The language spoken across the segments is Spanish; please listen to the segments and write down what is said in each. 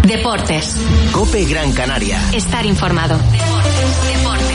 Deportes. COPE Gran Canaria. Estar informado. Deportes.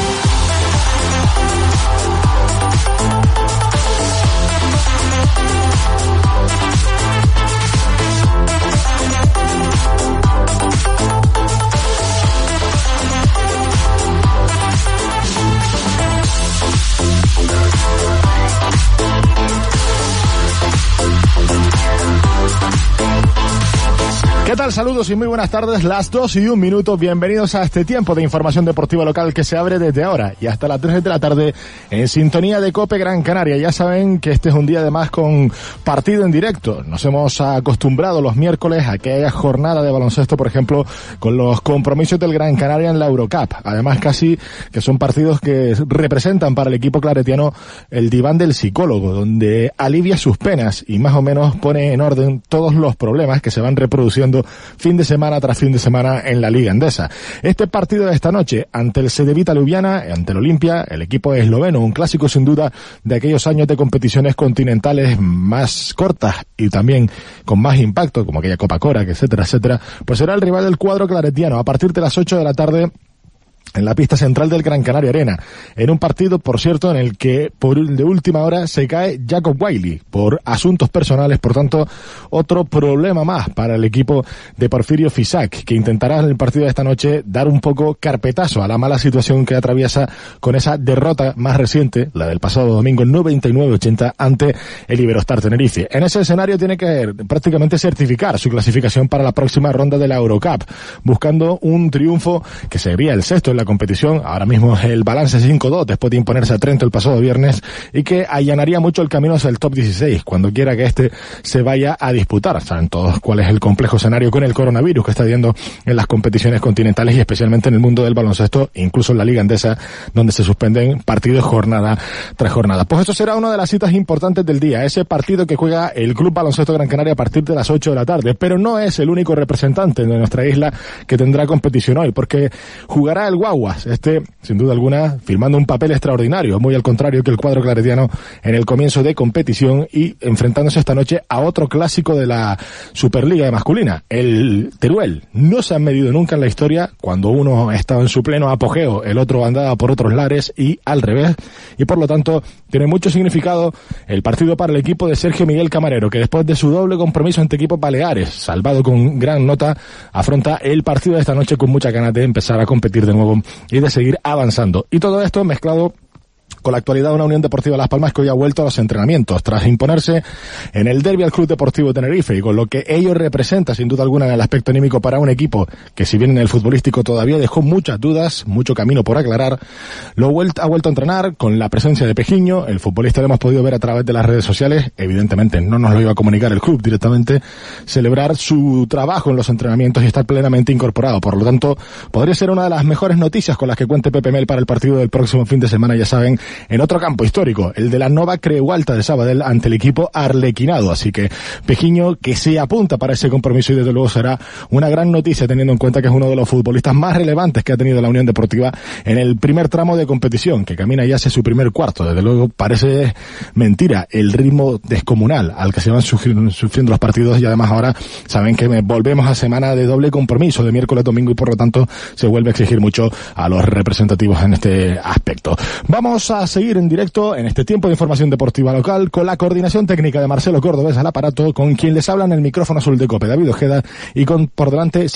¿Qué tal? Saludos y muy buenas tardes, las 2:01. Bienvenidos a este tiempo de información deportiva local que se abre desde ahora y hasta las 3 de la tarde en sintonía de COPE Gran Canaria. Ya saben que este es un día además con partido en directo. Nos hemos acostumbrado los miércoles a que haya jornada de baloncesto, por ejemplo, con los compromisos del Gran Canaria en la Eurocup. Además, casi que son partidos que representan para el equipo claretiano el diván del psicólogo, donde alivia sus penas y más o menos pone en orden todos los problemas que se van reproduciendo fin de semana tras fin de semana en la Liga Endesa. Este partido de esta noche ante el Cedevita Ljubljana, ante el Olimpia, el equipo esloveno, un clásico sin duda de aquellos años de competiciones continentales más cortas y también con más impacto, como aquella Copa Cora, etcétera, pues será el rival del cuadro claretiano a partir de las 8 de la tarde en la pista central del Gran Canaria Arena, en un partido, por cierto, en el que de última hora se cae Jacob Wiley por asuntos personales. Por tanto, otro problema más para el equipo de Porfirio Fisac, que intentará en el partido de esta noche dar un poco carpetazo a la mala situación que atraviesa con esa derrota más reciente, la del pasado domingo 99-80 ante el Iberostar Tenerife. En ese escenario tiene que prácticamente certificar su clasificación para la próxima ronda de la Eurocup, buscando un triunfo que sería el sexto en la competición. Ahora mismo el balance 5-2 después de imponerse a Trento el pasado viernes, y que allanaría mucho el camino hacia el top 16 cuando quiera que este se vaya a disputar. Saben todos cuál es el complejo escenario con el coronavirus que está viendo en las competiciones continentales y especialmente en el mundo del baloncesto, incluso en la Liga Endesa, donde se suspenden partidos jornada tras jornada. Pues esto será una de las citas importantes del día, ese partido que juega el Club Baloncesto Gran Canaria a partir de las 8 de la tarde, pero no es el único representante de nuestra isla que tendrá competición hoy, porque jugará el Guaguas, sin duda alguna, firmando un papel extraordinario, muy al contrario que el cuadro claretiano en el comienzo de competición, y enfrentándose esta noche a otro clásico de la Superliga masculina, el Teruel. No se han medido nunca en la historia, cuando uno estaba en su pleno apogeo, el otro andaba por otros lares y al revés, y por lo tanto tiene mucho significado el partido para el equipo de Sergio Miguel Camarero, que después de su doble compromiso ante equipos baleares, salvado con gran nota, afronta el partido de esta noche con mucha ganas de empezar a competir de nuevo y de seguir avanzando. Y todo esto mezclado con la actualidad de una Unión Deportiva Las Palmas que hoy ha vuelto a los entrenamientos tras imponerse en el derbi al Club Deportivo Tenerife, y con lo que ello representa sin duda alguna en el aspecto anímico para un equipo que, si bien en el futbolístico todavía dejó muchas dudas, mucho camino por aclarar, ha vuelto a entrenar con la presencia de Pejiño. El futbolista lo hemos podido ver a través de las redes sociales, evidentemente no nos lo iba a comunicar el club directamente, celebrar su trabajo en los entrenamientos y estar plenamente incorporado. Por lo tanto, podría ser una de las mejores noticias con las que cuente Pepe Mel para el partido del próximo fin de semana, ya saben, en otro campo histórico, el de la Nova Creualta de Sabadell ante el equipo arlequinado. Así que Pejiño, que se apunta para ese compromiso, y desde luego será una gran noticia teniendo en cuenta que es uno de los futbolistas más relevantes que ha tenido la Unión Deportiva en el primer tramo de competición, que camina ya hacia su primer cuarto. Desde luego parece mentira el ritmo descomunal al que se van sufriendo los partidos, y además ahora saben que volvemos a semana de doble compromiso, de miércoles, domingo, y por lo tanto se vuelve a exigir mucho a los representativos en este aspecto. Vamos a seguir en directo en este tiempo de información deportiva local con la coordinación técnica de Marcelo Cordobés al aparato, con quien les habla en el micrófono azul de COPE, David Ojeda, y con por delante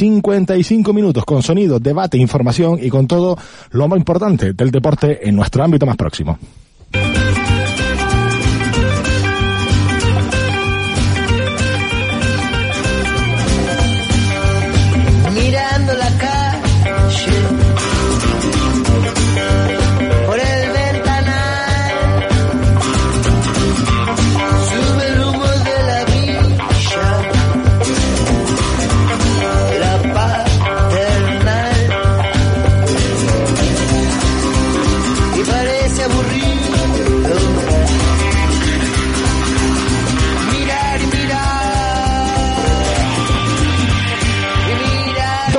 55 minutos con sonido, debate, información y con todo lo más importante del deporte en nuestro ámbito más próximo. Mirando la calle por el ventanal, sube el humo de la villa, la paternal, y parece aburrido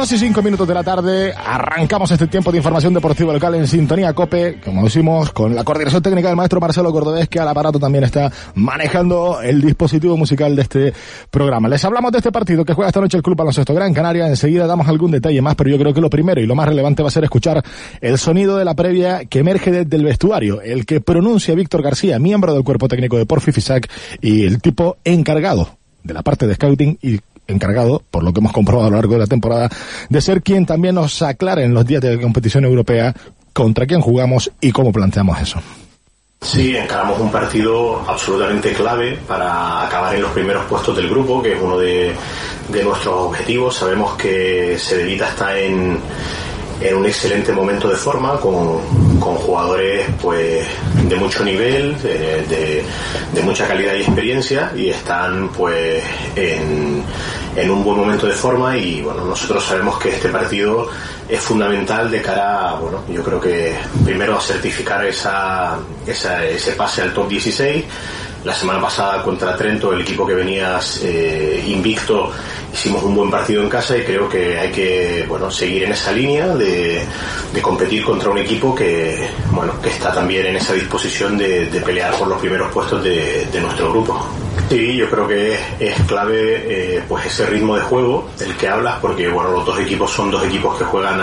2:05 de la tarde, arrancamos este tiempo de información deportiva local en Sintonía COPE, como decimos, con la coordinación técnica del maestro Marcelo Cordobés, que al aparato también está manejando el dispositivo musical de este programa. Les hablamos de este partido que juega esta noche el Club Baloncesto Gran Canaria. Enseguida damos algún detalle más, pero yo creo que lo primero y lo más relevante va a ser escuchar el sonido de la previa que emerge desde el vestuario, el que pronuncia Víctor García, miembro del cuerpo técnico de Porfi Fisac y el tipo encargado de la parte de scouting y encargado, por lo que hemos comprobado a lo largo de la temporada, de ser quien también nos aclare en los días de competición europea contra quién jugamos y cómo planteamos eso. Sí, encaramos un partido absolutamente clave para acabar en los primeros puestos del grupo, que es uno de nuestros objetivos. Sabemos que Cedevita está en un excelente momento de forma, con jugadores pues de mucho nivel, de mucha calidad y experiencia, y están pues en un buen momento de forma. Y bueno, nosotros sabemos que este partido es fundamental de cara a, bueno, yo creo que primero a certificar ese pase al top 16. La semana pasada contra Trento, el equipo que venía invicto, hicimos un buen partido en casa, y creo que hay que, bueno, seguir en esa línea de competir contra un equipo que está también en esa disposición de pelear por los primeros puestos de nuestro grupo. Sí, yo creo que es clave pues ese ritmo de juego del que hablas, porque bueno, los dos equipos son dos equipos que juegan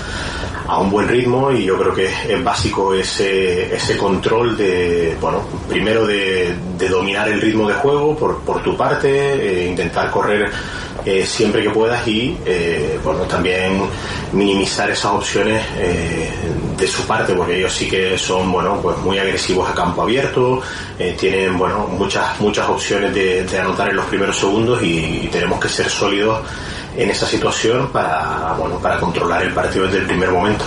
a un buen ritmo, y yo creo que es básico ese control primero de dominar el ritmo de juego por tu parte, intentar correr siempre que puedas, y también minimizar esas opciones de su parte, porque ellos sí que son pues muy agresivos a campo abierto, tienen muchas opciones de anotar en los primeros segundos, y tenemos que ser sólidos en esa situación para controlar el partido desde el primer momento.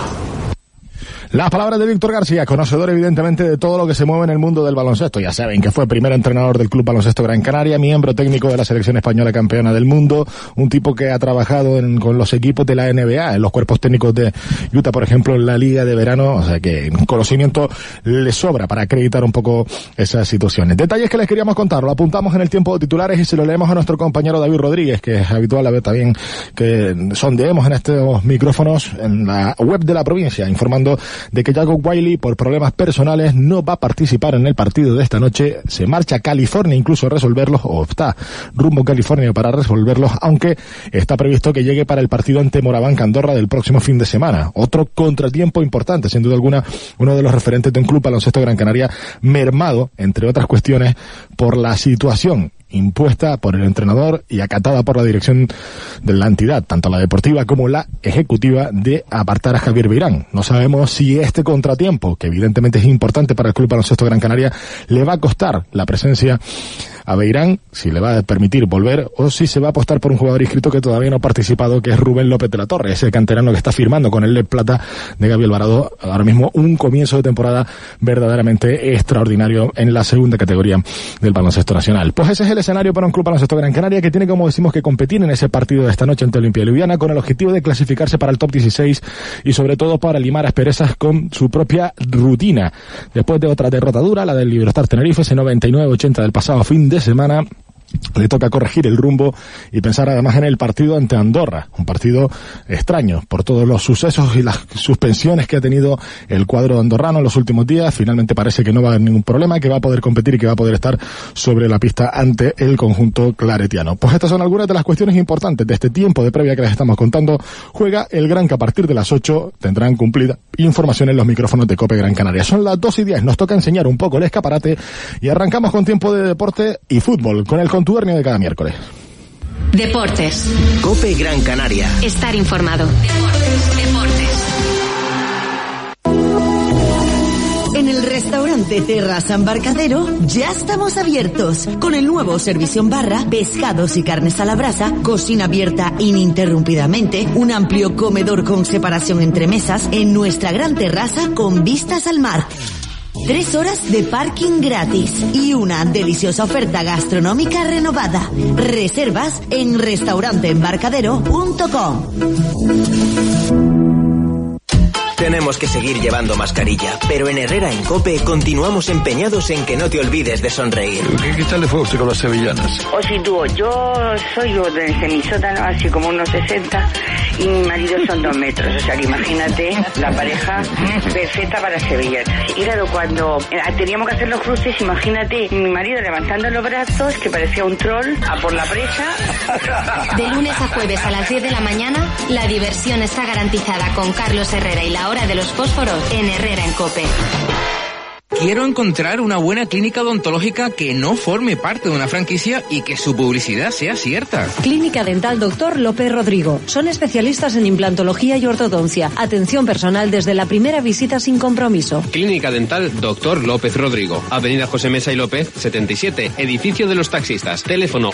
Las palabras de Víctor García, conocedor evidentemente de todo lo que se mueve en el mundo del baloncesto. Ya saben que fue primer entrenador del Club Baloncesto Gran Canaria, miembro técnico de la selección española campeona del mundo, un tipo que ha trabajado con los equipos de la NBA, en los cuerpos técnicos de Utah, por ejemplo, en la Liga de Verano, o sea que conocimiento le sobra para acreditar un poco esas situaciones. Detalles que les queríamos contar, lo apuntamos en el tiempo de titulares y se lo leemos a nuestro compañero David Rodríguez, que es habitual a ver también que sondeemos en estos micrófonos en la web de la provincia, informando de que Jacob Wiley, por problemas personales, no va a participar en el partido de esta noche. Se marcha a California incluso a resolverlos, o está rumbo a California para resolverlos, aunque está previsto que llegue para el partido ante Morabanca Andorra del próximo fin de semana. Otro contratiempo importante, sin duda alguna, uno de los referentes de un Club Baloncesto Gran Canaria mermado, entre otras cuestiones, por la situación impuesta por el entrenador y acatada por la dirección de la entidad, tanto la deportiva como la ejecutiva, de apartar a Javier Beirán. No sabemos si este contratiempo, que evidentemente es importante para el Club Baloncesto Gran Canaria, le va a costar la presencia a Beirán, si le va a permitir volver, o si se va a apostar por un jugador inscrito que todavía no ha participado, que es Rubén López de la Torre, ese canterano que está firmando con el Le Plata de Gaby Alvarado ahora mismo un comienzo de temporada verdaderamente extraordinario en la segunda categoría del baloncesto nacional. Pues ese es el escenario para un Club Baloncesto Gran Canaria que tiene, como decimos, que competir en ese partido de esta noche ante Olimpia de Ljubljana con el objetivo de clasificarse para el top 16 y sobre todo para limar asperezas con su propia rutina. Después de otra derrota dura, la del Libertad Tenerife, ese 99-80 del pasado fin de semana, le toca corregir el rumbo y pensar además en el partido ante Andorra, un partido extraño por todos los sucesos y las suspensiones que ha tenido el cuadro andorrano en los últimos días. Finalmente parece que no va a haber ningún problema, que va a poder competir y que va a poder estar sobre la pista ante el conjunto claretiano. Pues estas son algunas de las cuestiones importantes de este tiempo de previa que les estamos contando. Juega el Gran, que a partir de las 8 tendrán cumplida información en los micrófonos de COPE Gran Canaria. Son las 2:10, nos toca enseñar un poco el escaparate y arrancamos con tiempo de deporte y fútbol, con el contubernio de cada miércoles. Deportes. COPE Gran Canaria. Estar informado. Deportes. En el restaurante Terraza Embarcadero ya estamos abiertos con el nuevo servicio en barra, pescados y carnes a la brasa, cocina abierta ininterrumpidamente, un amplio comedor con separación entre mesas en nuestra gran terraza con vistas al mar. 3 horas de parking gratis y una deliciosa oferta gastronómica renovada. Reservas en restauranteembarcadero.com. tenemos que seguir llevando mascarilla, pero en Herrera en COPE continuamos empeñados en que no te olvides de sonreír. ¿Qué tal le fue a usted con las sevillanas? O si tú, yo soy desde mi sótano, así como unos 60, y mi marido son 2 metros, o sea que imagínate la pareja perfecta para sevillanas. Y claro, cuando teníamos que hacer los cruces, imagínate mi marido levantando los brazos, que parecía un troll, a por la presa. De lunes a jueves a las 10 de la mañana, la diversión está garantizada con Carlos Herrera y la hora de los fósforos en Herrera en COPE. Quiero encontrar una buena clínica odontológica que no forme parte de una franquicia y que su publicidad sea cierta. Clínica Dental Dr. López Rodrigo. Son especialistas en implantología y ortodoncia. Atención personal desde la primera visita sin compromiso. Clínica Dental Dr. López Rodrigo. Avenida José Mesa y López, 77. Edificio de los Taxistas. Teléfono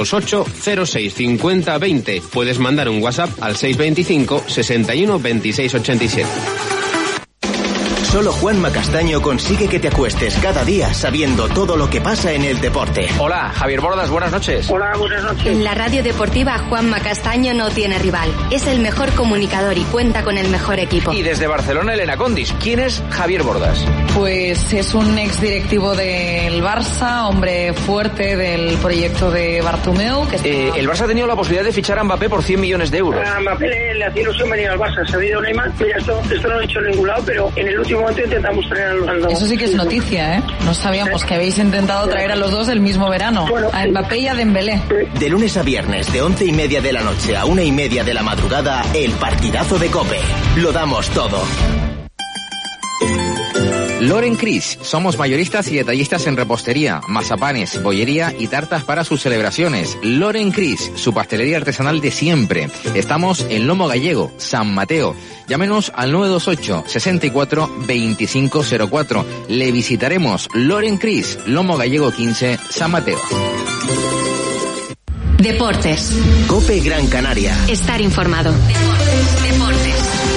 828-065020. Puedes mandar un WhatsApp al 625 61 26 87. Solo Juanma Castaño consigue que te acuestes cada día sabiendo todo lo que pasa en el deporte. Hola, Javier Bordas, buenas noches. Hola, buenas noches. En la radio deportiva, Juanma Castaño no tiene rival. Es el mejor comunicador y cuenta con el mejor equipo. Y desde Barcelona, Elena Condis. ¿Quién es Javier Bordas? Pues es un exdirectivo del Barça, hombre fuerte del proyecto de Bartomeu. El Barça ha tenido la posibilidad de fichar a Mbappé por 100 millones de euros. A Mbappé le hacía ilusión venir al Barça. Se ha ido Neymar. Mira, esto no lo he hecho en ningún lado, pero en el último momento intentamos traer a los dos. Eso sí que es noticia, ¿eh? No sabíamos que habéis intentado traer a los dos el mismo verano. Bueno, a Mbappé y a Dembélé. De lunes a viernes, de 11:30 de la noche a 1:30 de la madrugada, el partidazo de COPE. Lo damos todo. Loren Cris, somos mayoristas y detallistas en repostería, mazapanes, bollería y tartas para sus celebraciones. Loren Cris, su pastelería artesanal de siempre. Estamos en Lomo Gallego, San Mateo. Llámenos al 928 64 2504. Le visitaremos. Loren Cris, Lomo Gallego 15, San Mateo. Deportes. COPE Gran Canaria. Estar informado. Deportes.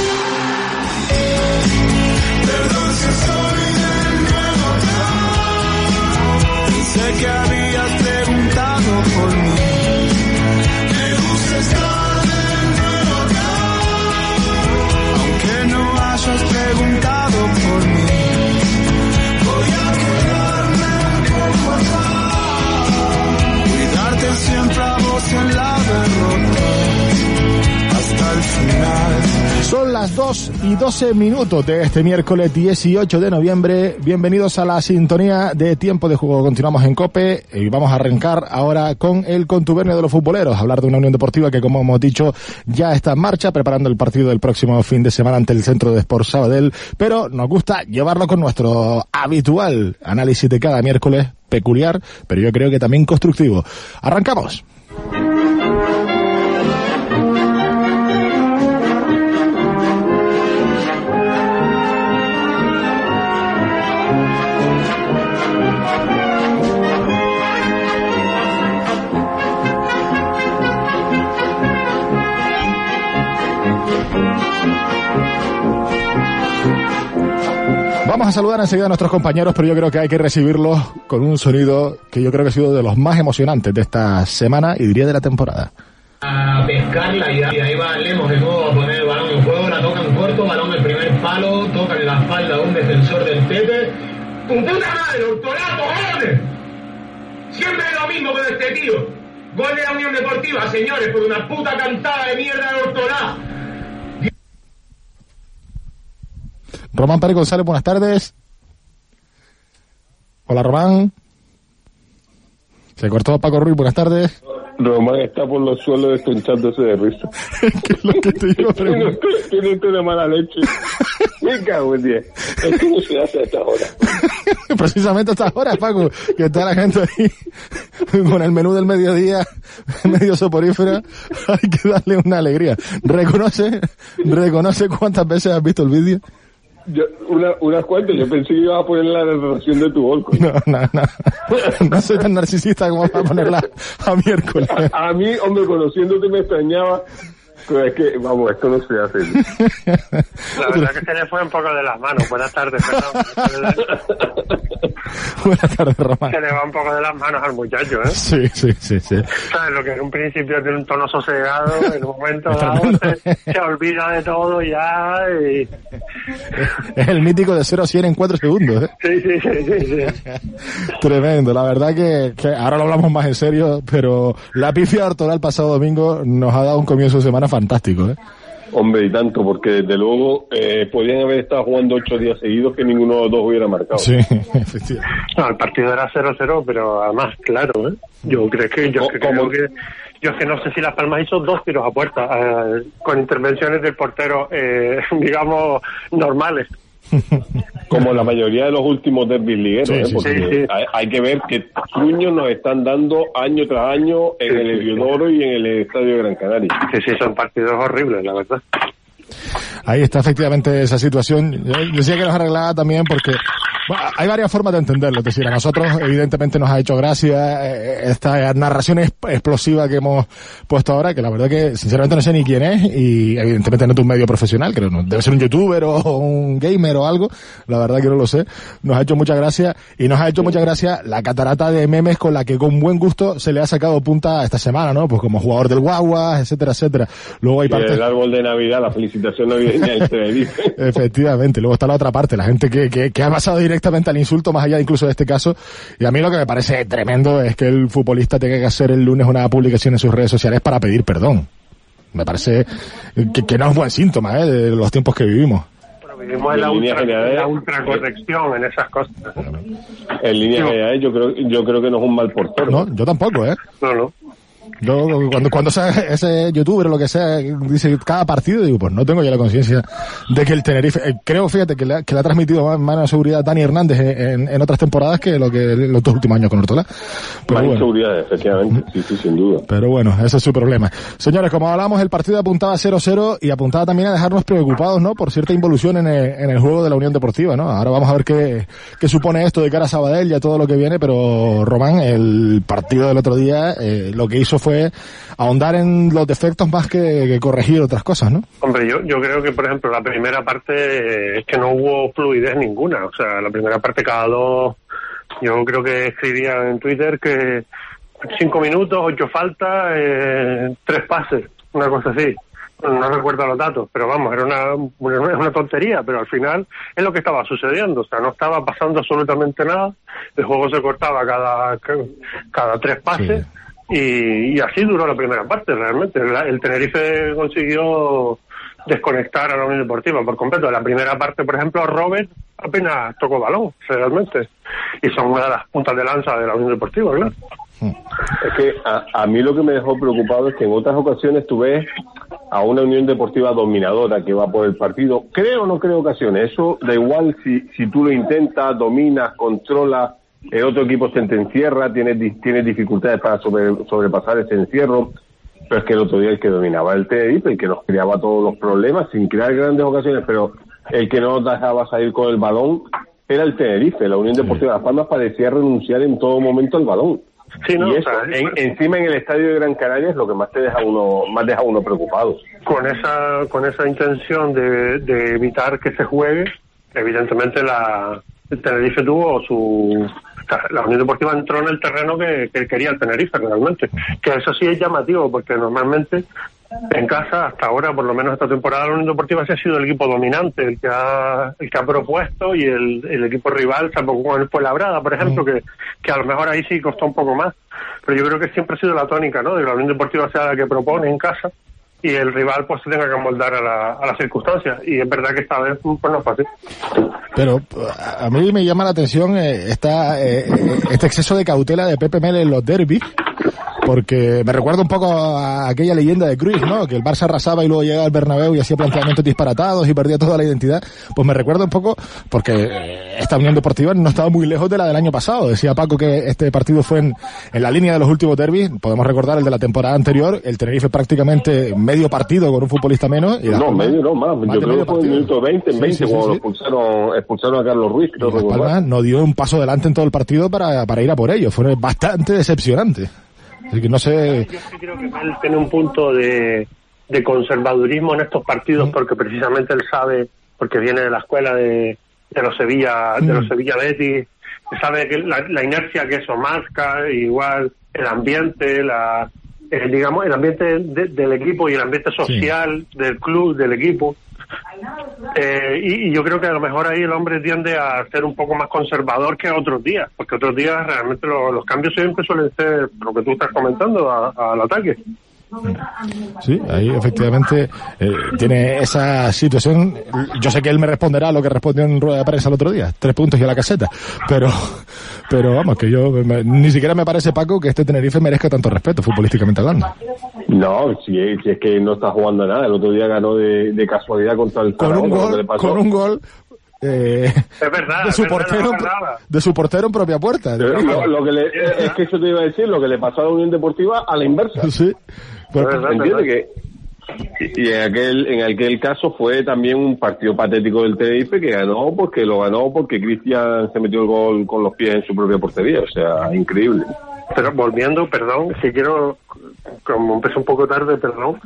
Sé que habías preguntado por mí. Me gusta estar de nuevo acá. Aunque no hayas preguntado por mí, voy a quedarme un poco atrás. Cuidarte siempre a vos en la derrota. Hasta el final. Son las 2:12 de este miércoles 18 de noviembre. Bienvenidos a la sintonía de Tiempo de Juego. Continuamos en COPE y vamos a arrancar ahora con el contubernio de los futboleros. Hablar de una Unión Deportiva que, como hemos dicho, ya está en marcha, preparando el partido del próximo fin de semana ante el Centro de Sport Sabadell. Pero nos gusta llevarlo con nuestro habitual análisis de cada miércoles, peculiar, pero yo creo que también constructivo. ¡Arrancamos! Vamos a saludar enseguida a nuestros compañeros, pero yo creo que hay que recibirlos con un sonido que yo creo que ha sido de los más emocionantes de esta semana y diría de la temporada. A pescarla y ahí va Lemos de nuevo a poner el balón en juego, la toca en corto, balón el primer palo, toca en la espalda a un defensor del Pepe. ¡Tu puta madre, Hortolá, cojones! Siempre es lo mismo con este tío. Gol de la Unión Deportiva, señores, por una puta cantada de mierda de Hortolá. Román Pérez González, buenas tardes. Hola, Román. Se cortó Paco Ruiz, buenas tardes. Román está por los suelos desconchándose de risa. ¿Qué es lo que te iba a preguntar? Tiene una mala leche. Me cago en 10. Esto no se hace a esta hora. Precisamente a estas horas, Paco, que está la gente ahí con el menú del mediodía, medio soporífera. Hay que darle una alegría. ¿Reconoce cuántas veces has visto el vídeo? Unas cuantas. Yo pensé que ibas a poner la narración de tu gol. No soy tan narcisista como para ponerla a miércoles. A mí, hombre, conociéndote me extrañaba. Pero es que, vamos, esto no se hace. La verdad que se le fue un poco de las manos. Buenas tardes, perdón. Buenas tardes, Román. Se le va un poco de las manos al muchacho, ¿eh? Sí. ¿Sabes? Lo que en un principio tiene un tono sosegado, en un momento dado se olvida de todo ya y... Es el mítico de 0 a 100 en 4 segundos, ¿eh? Sí. Tremendo, la verdad que ahora lo hablamos más en serio, pero la pifia de Artola el pasado domingo nos ha dado un comienzo de semana fantástico, ¿eh? Hombre, y tanto, porque desde luego podían haber estado jugando 8 días seguidos que ninguno de los dos hubiera marcado. Sí, efectivamente. No, el partido era 0-0, pero además, claro, ¿eh? Yo creo que no sé si Las Palmas hizo 2 tiros a puerta, con intervenciones del portero, digamos, normales. Como la mayoría de los últimos derbis ligueros, porque hay que ver que truños nos están dando año tras año en el Heliodoro y en el Estadio de Gran Canaria. Sí, son partidos horribles, la verdad. Ahí está efectivamente esa situación. Yo decía que nos arreglaba también porque hay varias formas de entenderlo. Es decir, a nosotros evidentemente nos ha hecho gracia esta narración explosiva que hemos puesto ahora, que la verdad que sinceramente no sé ni quién es, y evidentemente no es un medio profesional, creo, no debe ser un youtuber o un gamer o algo, la verdad que no lo sé. Nos ha hecho mucha gracia, y nos ha hecho mucha gracia la catarata de memes con la que con buen gusto se le ha sacado punta esta semana, ¿no? Pues como jugador del Guaguas, etcétera. Luego hay partes... El árbol de Navidad, la felicitación navideña del Tenerife. Efectivamente. Luego está la otra parte, la gente que ha pasado directamente al insulto, más allá incluso de este caso. Y a mí lo que me parece tremendo es que el futbolista tenga que hacer el lunes una publicación en sus redes sociales para pedir perdón. Me parece que no es un buen síntoma, de los tiempos que vivimos. Vivimos en la ultracorrección en esas cosas. En línea general, yo creo que no es un mal portero. No, yo tampoco, No. Yo, cuando sea ese youtuber o lo que sea, dice cada partido, digo, pues no tengo ya la conciencia de que el Tenerife, creo, fíjate, que le ha transmitido más seguridad a Dani Hernández en otras temporadas que lo que los 2 últimos años con Ortola. Más inseguridad, efectivamente, sí, sin duda. Pero bueno, ese es su problema. Señores, como hablamos, el partido apuntaba a 0-0 y apuntaba también a dejarnos preocupados, ¿no? Por cierta involución en el juego de la Unión Deportiva, ¿no? Ahora vamos a ver qué supone esto de cara a Sabadell y a todo lo que viene, pero Román, el partido del otro día, lo que hizo fue ahondar en los defectos más que corregir otras cosas, ¿no? Hombre, yo creo que, por ejemplo, la primera parte es que no hubo fluidez ninguna. O sea, la primera parte cada 2, yo creo que escribía en Twitter que 5 minutos, 8 faltas, 3 pases, una cosa así. No recuerdo los datos, pero vamos, era una tontería, pero al final es lo que estaba sucediendo. O sea, no estaba pasando absolutamente nada. El juego se cortaba cada 3 pases. Sí. Y así duró la primera parte, realmente. El Tenerife consiguió desconectar a la Unión Deportiva por completo. En la primera parte, por ejemplo, Robert apenas tocó balón, realmente. Y son una de las puntas de lanza de la Unión Deportiva, claro. Es que a mí lo que me dejó preocupado es que en otras ocasiones tú ves a una Unión Deportiva dominadora que va por el partido. Creo o no creo ocasiones. Eso da igual si tú lo intentas, dominas, controlas. El otro equipo se te encierra, tiene dificultades para sobrepasar ese encierro, pero es que el otro día el que dominaba el Tenerife, el que nos creaba todos los problemas, sin crear grandes ocasiones, pero el que no nos dejaba salir con el balón, era el Tenerife. La Unión Deportiva de Las Palmas parecía renunciar en todo momento al balón. Sí, no, y eso, encima en el estadio de Gran Canaria es lo que más deja uno preocupado. Con esa intención de evitar que se juegue, evidentemente el Tenerife tuvo la Unión Deportiva entró en el terreno que quería el Tenerife realmente, que eso sí es llamativo, porque normalmente en casa hasta ahora, por lo menos esta temporada, la Unión Deportiva sí ha sido el equipo dominante, el que ha propuesto, y el equipo rival tampoco con el Fuenlabrada, por ejemplo, que a lo mejor ahí sí costó un poco más, pero yo creo que siempre ha sido la tónica, ¿no? De que la Unión Deportiva sea la que propone en casa y el rival pues se tenga que amoldar a las circunstancias, y es verdad que esta vez pues no es fácil. Pero a mí me llama la atención este exceso de cautela de Pepe Mel en los derbis, porque me recuerda un poco a aquella leyenda de Cruyff, ¿no? Que el Barça arrasaba y luego llegaba al Bernabéu y hacía planteamientos disparatados y perdía toda la identidad. Pues me recuerda un poco, porque esta Unión Deportiva no estaba muy lejos de la del año pasado. Decía Paco que este partido fue en la línea de los últimos derbis. Podemos recordar el de la temporada anterior, el Tenerife prácticamente medio partido con un futbolista menos. Y no, medio no, más. Yo creo que fue en el minuto 20, cuando expulsaron a Carlos Ruiz. Creo que Las Palmas no dio un paso adelante en todo el partido para ir a por ello. Fue bastante decepcionante. Así que no sé. Yo sí creo que él tiene un punto de conservadurismo en estos partidos, porque precisamente él sabe, porque viene de la escuela de los Sevilla Betis, sabe que la inercia que eso marca, igual el ambiente, digamos, el ambiente del equipo y el ambiente social del club, del equipo. Y yo creo que a lo mejor ahí el hombre tiende a ser un poco más conservador que otros días, porque otros días realmente los cambios siempre suelen ser lo que tú estás comentando, al ataque. Sí, ahí efectivamente tiene esa situación. Yo sé que él me responderá a lo que respondió en rueda de prensa el otro día, 3 puntos y a la caseta, pero vamos, que yo ni siquiera me parece, Paco, que este Tenerife merezca tanto respeto futbolísticamente hablando. No, si es que no está jugando nada. El otro día ganó de casualidad contra el Zaragoza, con un gol es verdad, de su portero en propia puerta. Es que eso te iba a decir, lo que le pasó a la Unión Deportiva a la inversa. Sí. Entiende que y en aquel caso fue también un partido patético del Tenerife que ganó porque Cristian se metió el gol con los pies en su propia portería, o sea, increíble. Pero volviendo, perdón, si quiero, como empecé un poco tarde, perdón,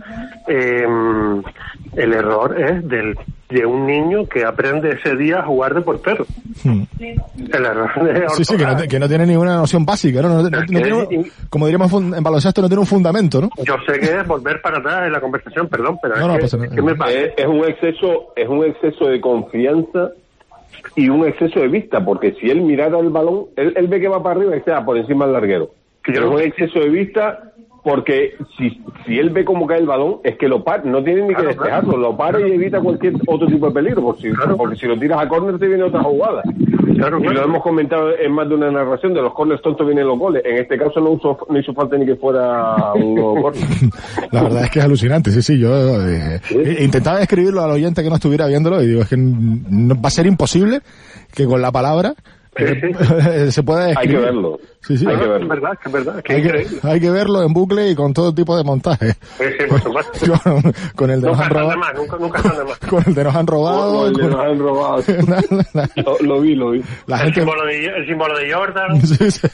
el error es de un niño que aprende ese día a jugar de portero. El error de sí, que no tiene ninguna noción básica, ¿no? No tiene, como diríamos en baloncesto, no tiene un fundamento, ¿no? Yo sé que es volver para atrás en la conversación, perdón, pero es un exceso de confianza y un exceso de vista, porque si él mirara el balón, él ve que va para arriba y está por encima del larguero. Pero es un exceso de vista porque si él ve cómo cae el balón, es que lo para, no tiene ni que despejarlo, lo para y evita cualquier otro tipo de peligro, porque si lo tiras a córner te viene otra jugada. Y lo hemos comentado en más de una narración, de los córners tontos vienen los goles. En este caso no hizo falta ni que fuera un nuevo córner. La verdad es que es alucinante, sí, yo intentaba describirlo al oyente que no estuviera viéndolo y digo, es que no, va a ser imposible que con la palabra se pueda describir. Hay que verlo. Sí, hay que verlo. Es verdad. Hay que verlo en bucle y con todo tipo de montaje. Sí, por supuesto. Con el de nos han robado. Nunca están de más. Con el de nos han robado. Nos han robado. Lo vi. El símbolo de Jordan. Sí.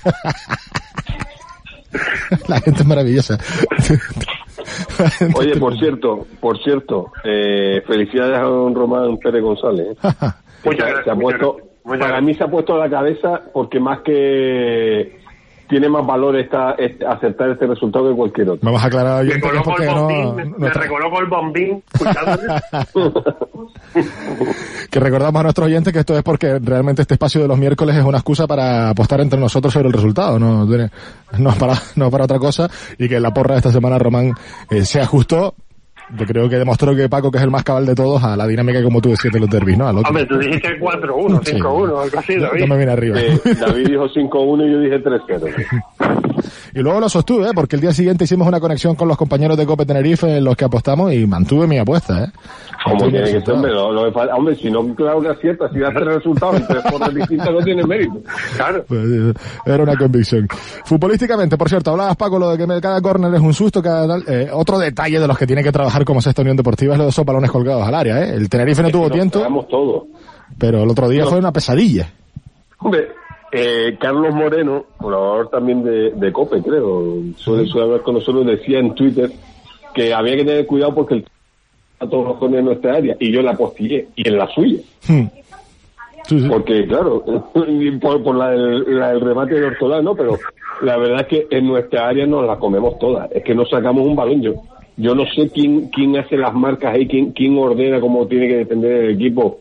La gente es maravillosa. Oye, por cierto, felicidades a don Román Pérez González. Muchas gracias. Para mí se ha puesto a la cabeza porque más que tiene más valor aceptar este resultado que cualquier otro. Vamos a aclarar me recoloco el bombín que recordamos a nuestros oyentes que esto es porque realmente este espacio de los miércoles es una excusa para apostar entre nosotros sobre el resultado, no para otra cosa, y que en la porra de esta semana Román se ajustó. Yo creo que demostró que Paco, que es el más cabal de todos, a la dinámica como tú decías de los derbis, ¿no? Hombre, tú dijiste 4-1, 5-1, algo así, David. Yo me vine arriba. David dijo 5-1 y yo dije 3-0. Y luego lo sostuve, porque el día siguiente hicimos una conexión con los compañeros de Cope Tenerife en los que apostamos y mantuve mi apuesta, Como tiene que ser, hombre, si no, claro que acierta, si das 3 resultados en 3 formas distintas no tiene mérito. Claro. Pues, era una convicción. Futbolísticamente, por cierto, hablabas, Paco, lo de que cada córner es un susto, otro detalle de los que tiene que trabajar como Sexta Unión Deportiva es lo de esos balones colgados al área, El Tenerife no tuvo tiento, todo. Pero el otro día fue una pesadilla. Hombre, Carlos Moreno, colaborador también de COPE, creo, suele hablar con nosotros, decía en Twitter que había que tener cuidado porque a todos los córneres en nuestra área, y yo la postillé, y en la suya. Sí. Porque, claro, por la del remate de Ortolán, ¿no? Pero la verdad es que en nuestra área nos la comemos todas. Es que no sacamos un balón. Yo no sé quién hace las marcas ahí, quién ordena cómo tiene que defender el equipo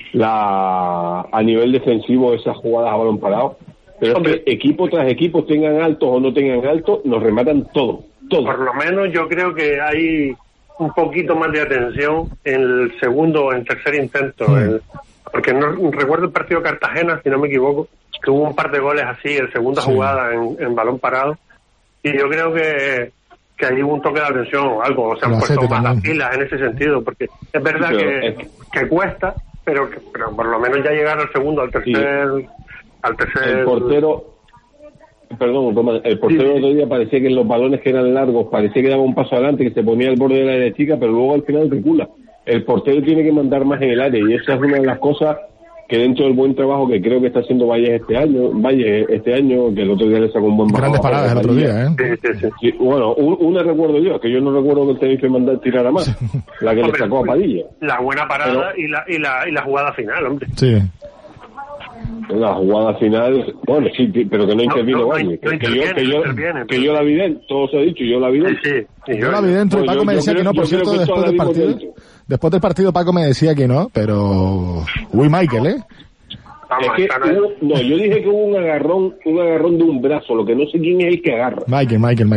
a nivel defensivo esas jugadas a balón parado. Pero es que equipo tras equipo, tengan altos o no tengan altos, nos rematan todo. Por lo menos yo creo que hay un poquito más de atención en el segundo o en tercer intento. Porque no recuerdo el partido de Cartagena, si no me equivoco, que hubo un par de goles así, en segunda jugada en balón parado. Y yo creo que hay un toque de atención o algo, o se han puesto más las pilas en ese sentido, porque es verdad que cuesta, pero por lo menos ya llegar al segundo, al tercer... El portero... Perdón, Tomás, el portero el otro día parecía que en los balones que eran largos parecía que daba un paso adelante, que se ponía al borde de la área chica, pero luego al final recula. El portero tiene que mandar más en el área y esa es una de las cosas que dentro del buen trabajo que creo que está haciendo Valle este año, que el otro día le sacó un buen bajado. Grandes paradas el otro día, Sí, bueno, una recuerdo yo, que yo no recuerdo que el Tenerife mandar tirar a más, la que le sacó a Padilla. La buena parada y la jugada final, hombre. Sí. En la jugada final, bueno, sí, pero que no intervino Valle. Que yo la vi dentro, todo se ha dicho, yo la vi dentro. Sí, yo la vi dentro y Paco me decía que no, por cierto, después del partido Paco me decía que no, pero... Uy, Michael, Es que yo dije que hubo un agarrón de un brazo, lo que no sé quién es el que agarra. Michael.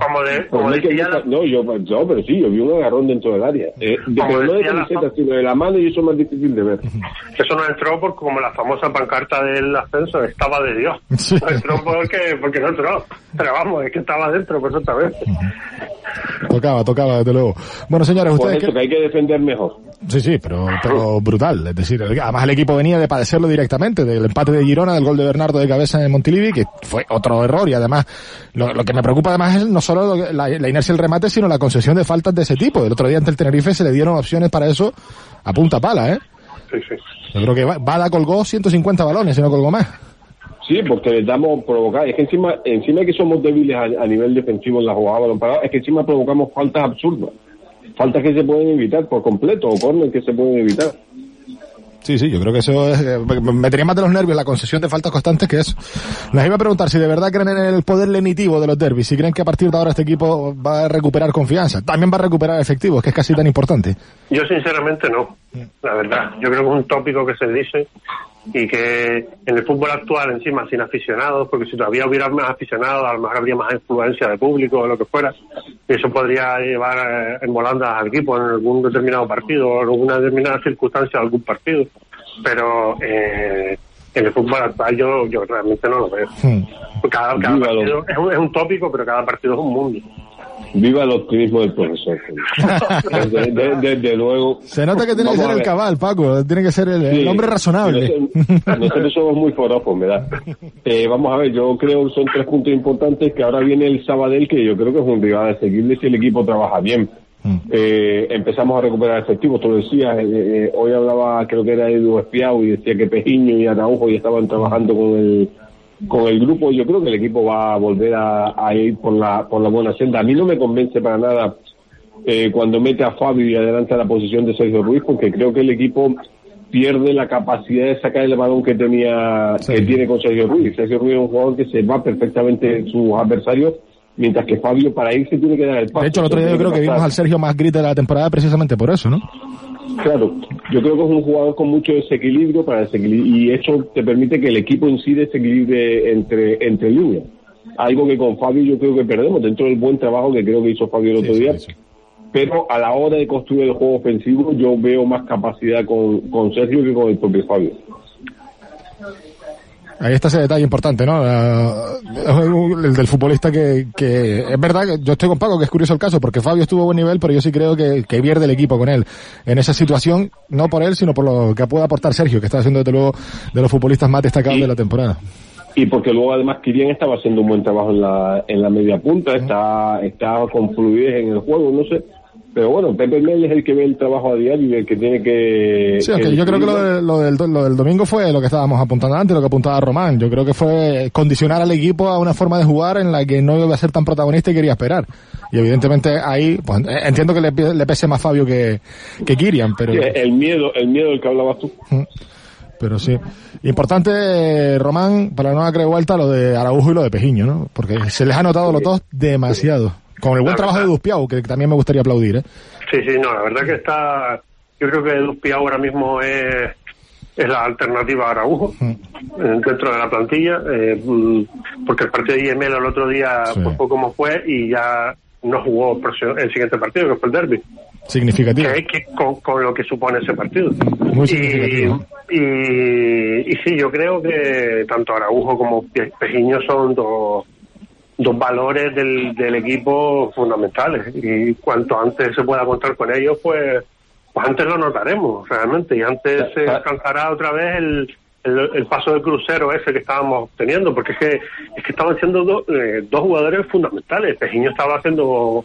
Pero sí, yo vi un agarrón dentro del área. No de camiseta, sino de la mano, y eso es más difícil de ver. Eso no entró porque, como la famosa pancarta del ascenso, estaba de Dios. Sí. No entró porque no entró. Pero vamos, es que estaba dentro perfectamente. Tocaba, desde luego. Bueno, señores, ustedes... Por eso que hay que defender mejor. Sí, pero brutal. Es decir, además el equipo venía de padecerlo directamente, del empate de Girona, del gol de Bernardo de cabeza en Montilivi, que fue otro error, y además lo que me preocupa además es no solo la inercia del remate, sino la concesión de faltas de ese tipo. El otro día ante el Tenerife se le dieron opciones para eso a punta pala, Sí. Yo creo que Bada colgó 150 balones, si no colgó más. Sí, porque les damos provocar. Es que encima que somos débiles a nivel defensivo en la jugada balón parado, es que encima provocamos faltas absurdas. Faltas que se pueden evitar por completo, o córner que se pueden evitar. Sí, yo creo que eso es... Me tenía más de los nervios la concesión de faltas constantes que eso. Les iba a preguntar si de verdad creen en el poder lenitivo de los derbis, si creen que a partir de ahora este equipo va a recuperar confianza. También va a recuperar efectivos, que es casi tan importante. Yo sinceramente no, la verdad. Yo creo que es un tópico que se dice, y que en el fútbol actual, encima sin aficionados, porque si todavía hubiera más aficionados, a lo mejor habría más influencia de público o lo que fuera, y eso podría llevar en volandas al equipo en algún determinado partido o en alguna determinada circunstancia de algún partido, pero en el fútbol actual yo realmente no lo veo. Cada partido es un tópico, pero cada partido es un mundo. Viva el optimismo del profesor. Desde luego. Se nota que tiene que ser el cabal, Paco. Tiene que ser el hombre razonable. Nosotros somos muy forofos, ¿verdad? Vamos a ver, yo creo que son 3 puntos importantes, que ahora viene el Sabadell, que yo creo que es un rival asequible si el equipo trabaja bien. Empezamos a recuperar efectivos, tú lo decías, hoy hablaba, creo que era Edu Espiau, y decía que Pejiño y Araujo ya estaban trabajando con el grupo. Yo creo que el equipo va a volver a ir por la buena senda. A mí no me convence para nada cuando mete a Fabio y adelanta la posición de Sergio Ruiz, porque creo que el equipo pierde la capacidad de sacar el balón que tiene con Sergio Ruiz. Sergio Ruiz es un jugador que se va perfectamente en sus adversarios, mientras que Fabio para irse tiene que dar el paso. De hecho, el otro día yo creo que vimos al Sergio más grita de la temporada precisamente por eso, ¿no? Claro, yo creo que es un jugador con mucho desequilibrio y eso te permite que el equipo en sí desequilibre entre líneas. Algo que con Fabio yo creo que perdemos dentro del buen trabajo que creo que hizo Fabio el otro día. Sí. Pero a la hora de construir el juego ofensivo yo veo más capacidad con Sergio que con el propio Fabio. Ahí está ese detalle importante, ¿no? El del futbolista que es verdad que yo estoy con Paco, que es curioso el caso, porque Fabio estuvo a buen nivel, pero yo sí creo que pierde el equipo con él en esa situación, no por él, sino por lo que puede aportar Sergio, que está haciendo desde luego de los futbolistas más destacados de la temporada. Y porque luego además Kirian estaba haciendo un buen trabajo en la media punta, está con fluidez en el juego, no sé. Pero bueno, Pepe Mel es el que ve el trabajo a diario y el que tiene que... Sí, aunque yo creo que lo del domingo fue lo que estábamos apuntando antes, lo que apuntaba Román. Yo creo que fue condicionar al equipo a una forma de jugar en la que no iba a ser tan protagonista y quería esperar. Y evidentemente ahí, pues entiendo que le pese más Fabio que Kirian, pero... Sí, el miedo del que hablabas tú. Pero sí. Importante, Román, para la nueva Crevuelta, lo de Araujo y lo de Pejiño, ¿no? Porque se les ha notado los dos demasiado. Con el buen trabajo de Duspiau, que también me gustaría aplaudir, Sí, no, la verdad que yo creo que Duspiau ahora mismo es la alternativa a Araujo dentro de la plantilla, porque el partido de IML el otro día pues, fue como fue y ya no jugó el siguiente partido, que fue el derbi. Significativo. Con lo que supone ese partido. Muy significativo. Y sí, yo creo que tanto Araujo como Pejiño son dos valores del equipo fundamentales, y cuanto antes se pueda contar con ellos, pues antes lo notaremos realmente, y antes se alcanzará otra vez el paso del crucero ese que estábamos teniendo, porque es que estaban siendo dos jugadores fundamentales. Pejiño estaba haciendo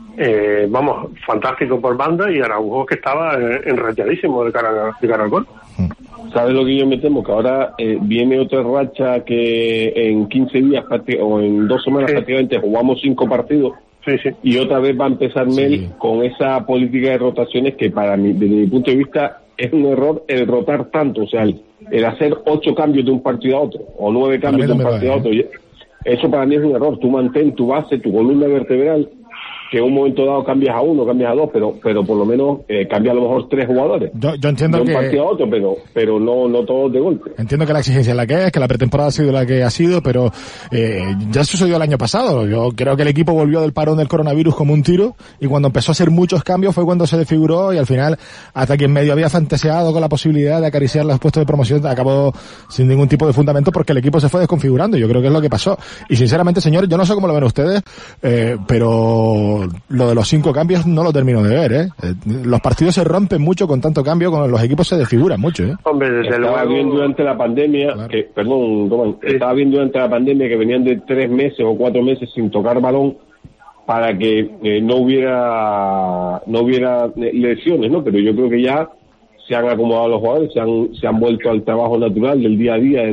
fantástico por banda, y Araujo que estaba enrachadísimo de cara al gol. ¿Sabes lo que yo me temo? Que ahora viene otra racha que en 15 días o en 2 semanas prácticamente jugamos 5 partidos. Sí. Y otra vez va a empezar Mel con esa política de rotaciones que para mí, desde mi punto de vista, es un error el rotar tanto. O sea, el hacer 8 cambios de un partido a otro, o 9 cambios de un partido a otro. Eso para mí es un error. Tú mantén tu base, tu columna vertebral, que en un momento dado cambias a 1, cambias a 2, pero por lo menos cambia a lo mejor 3 jugadores. Yo entiendo de un que... partido a otro, pero no todos de golpe. Entiendo que la exigencia es la que es, que la pretemporada ha sido la que ha sido, pero ya sucedió el año pasado. Yo creo que el equipo volvió del parón del coronavirus como un tiro, y cuando empezó a hacer muchos cambios fue cuando se desfiguró, y al final, hasta quien medio había fantaseado con la posibilidad de acariciar los puestos de promoción, acabó sin ningún tipo de fundamento, porque el equipo se fue desconfigurando. Yo creo que es lo que pasó. Y sinceramente, señores, yo no sé cómo lo ven ustedes, pero lo de los 5 cambios no lo termino de ver, los partidos se rompen mucho con tanto cambio, con los equipos se desfiguran mucho, Hombre, desde estaba luego... bien durante la pandemia, Román, estaba bien durante la pandemia que venían de 3 meses o 4 meses sin tocar balón para que no hubiera lesiones, ¿no? Pero yo creo que ya se han acomodado los jugadores, se han vuelto al trabajo natural del día a día,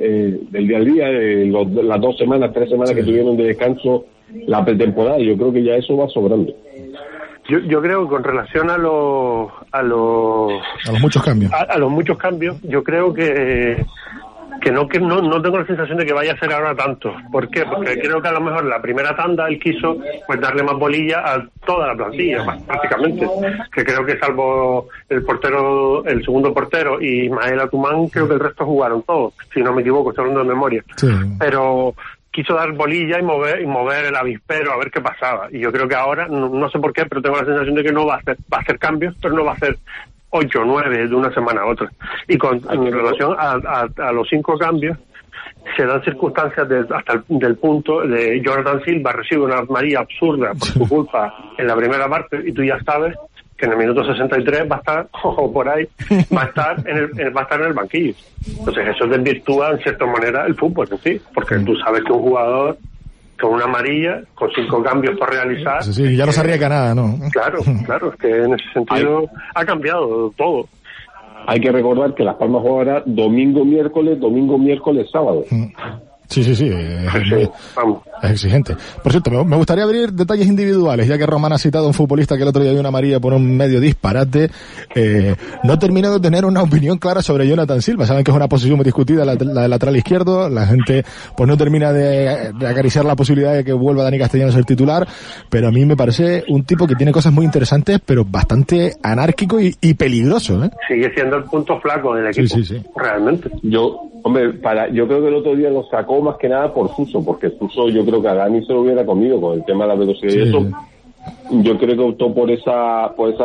las 2 semanas, 3 semanas que tuvieron de descanso la pretemporada. Yo creo que ya eso va sobrando. Yo creo que con relación a los muchos cambios, a los muchos cambios, yo creo que no tengo la sensación de que vaya a ser ahora tanto. ¿Por qué? Porque creo que a lo mejor la primera tanda él quiso pues darle más bolilla a toda la plantilla, prácticamente. Que creo que salvo el segundo portero y Ismael Atumán, creo que el resto jugaron todos, si no me equivoco, estoy hablando de memoria. Sí. Pero quiso dar bolilla y mover el avispero a ver qué pasaba. Y yo creo que ahora, no sé por qué, pero tengo la sensación de que no va a hacer cambios, pero no va a hacer 8 o 9 de una semana a otra. Y en relación a los 5 cambios, se dan circunstancias hasta del punto de Jonathan Silva recibe una amarilla absurda por su culpa en la primera parte, y tú ya sabes que en el minuto 63 va a estar, o por ahí, va a estar en el banquillo. Entonces eso desvirtúa en cierta manera el fútbol en sí, porque tú sabes que un jugador con una amarilla, con 5 cambios por realizar... Sí, ya no se arriesga nada, ¿no? Claro, es que en ese sentido ha cambiado todo. Hay que recordar que Las Palmas jugará domingo, miércoles, sábado. Sí, es exigente. Por cierto, me gustaría abrir detalles individuales, ya que Román ha citado a un futbolista que el otro día dio una amarilla por un medio disparate. No termino de tener una opinión clara sobre Jonathan Silva. Saben que es una posición muy discutida, la de lateral izquierdo. La gente pues no termina de acariciar la posibilidad de que vuelva Dani Castellanos a ser titular, pero a mí me parece un tipo que tiene cosas muy interesantes, pero bastante anárquico y peligroso, Sigue siendo el punto flaco del equipo. Sí. Realmente. Yo creo que el otro día lo sacó más que nada por Suso, porque Suso yo creo que a Dani se lo hubiera comido con el tema de la velocidad y eso. Yo creo que optó por esa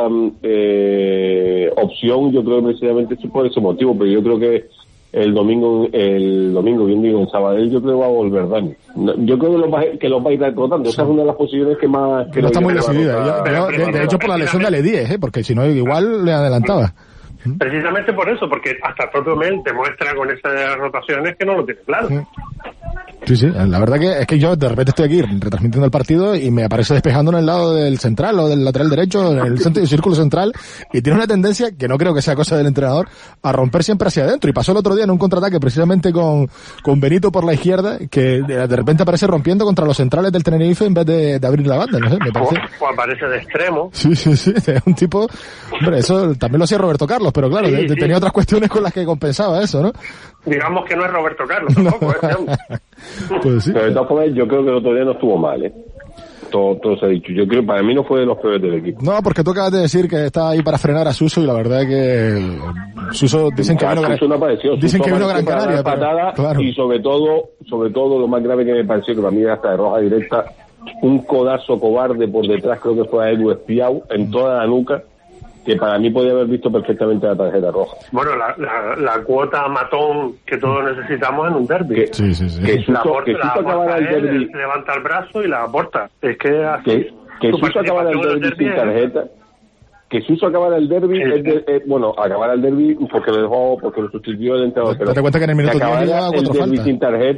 opción, yo creo precisamente por ese motivo, pero yo creo que el domingo, bien digo, en Sabadell, yo creo que va a volver Dani. Yo creo que los va a ir rotando. Esa es una de las posibilidades que más... Que no está muy decidida. De hecho, por la lesión de Ale10, porque si no, igual le adelantaba. Precisamente por eso, porque hasta el propio Mel demuestra con esas rotaciones que no lo tiene claro. Sí, la verdad que es que yo de repente estoy aquí retransmitiendo el partido y me aparece despejando en el lado del central o del lateral derecho, en el centro del círculo central, y tiene una tendencia, que no creo que sea cosa del entrenador, a romper siempre hacia adentro. Y pasó el otro día en un contraataque precisamente con Benito por la izquierda, que de repente aparece rompiendo contra los centrales del Tenerife en vez de abrir la banda, no sé, me parece. O aparece de extremo. Sí, es un tipo, hombre, eso también lo hacía Roberto Carlos, pero claro, tenía otras cuestiones con las que compensaba eso, ¿no? Digamos que no es Roberto Carlos tampoco, Pues sí. Pero de todas formas, yo creo que el otro día no estuvo mal, Todo se ha dicho. Yo creo que para mí no fue de los peores del equipo. No, porque tú acabas de decir que está ahí para frenar a Suso, y la verdad es que Suso dicen que vino Gran Canaria. Claro. Y sobre todo lo más grave que me pareció, que para mí era hasta de roja directa, un codazo cobarde por detrás, creo que fue a Edu Espiau, en toda la nuca, que para mí podía haber visto perfectamente la tarjeta roja. Bueno, la cuota matón que todos necesitamos en un derbi. Sí. Que Suso acabara el derbi, levanta el brazo y la aporta. Es que así. Que Suso acabara el derbi sin tarjeta. Que Suso acabara el derbi, acabara el derbi porque lo sustituyó el entrenador. Pero te cuenta que en el minuto 10 acabara el derbi sin tarjeta.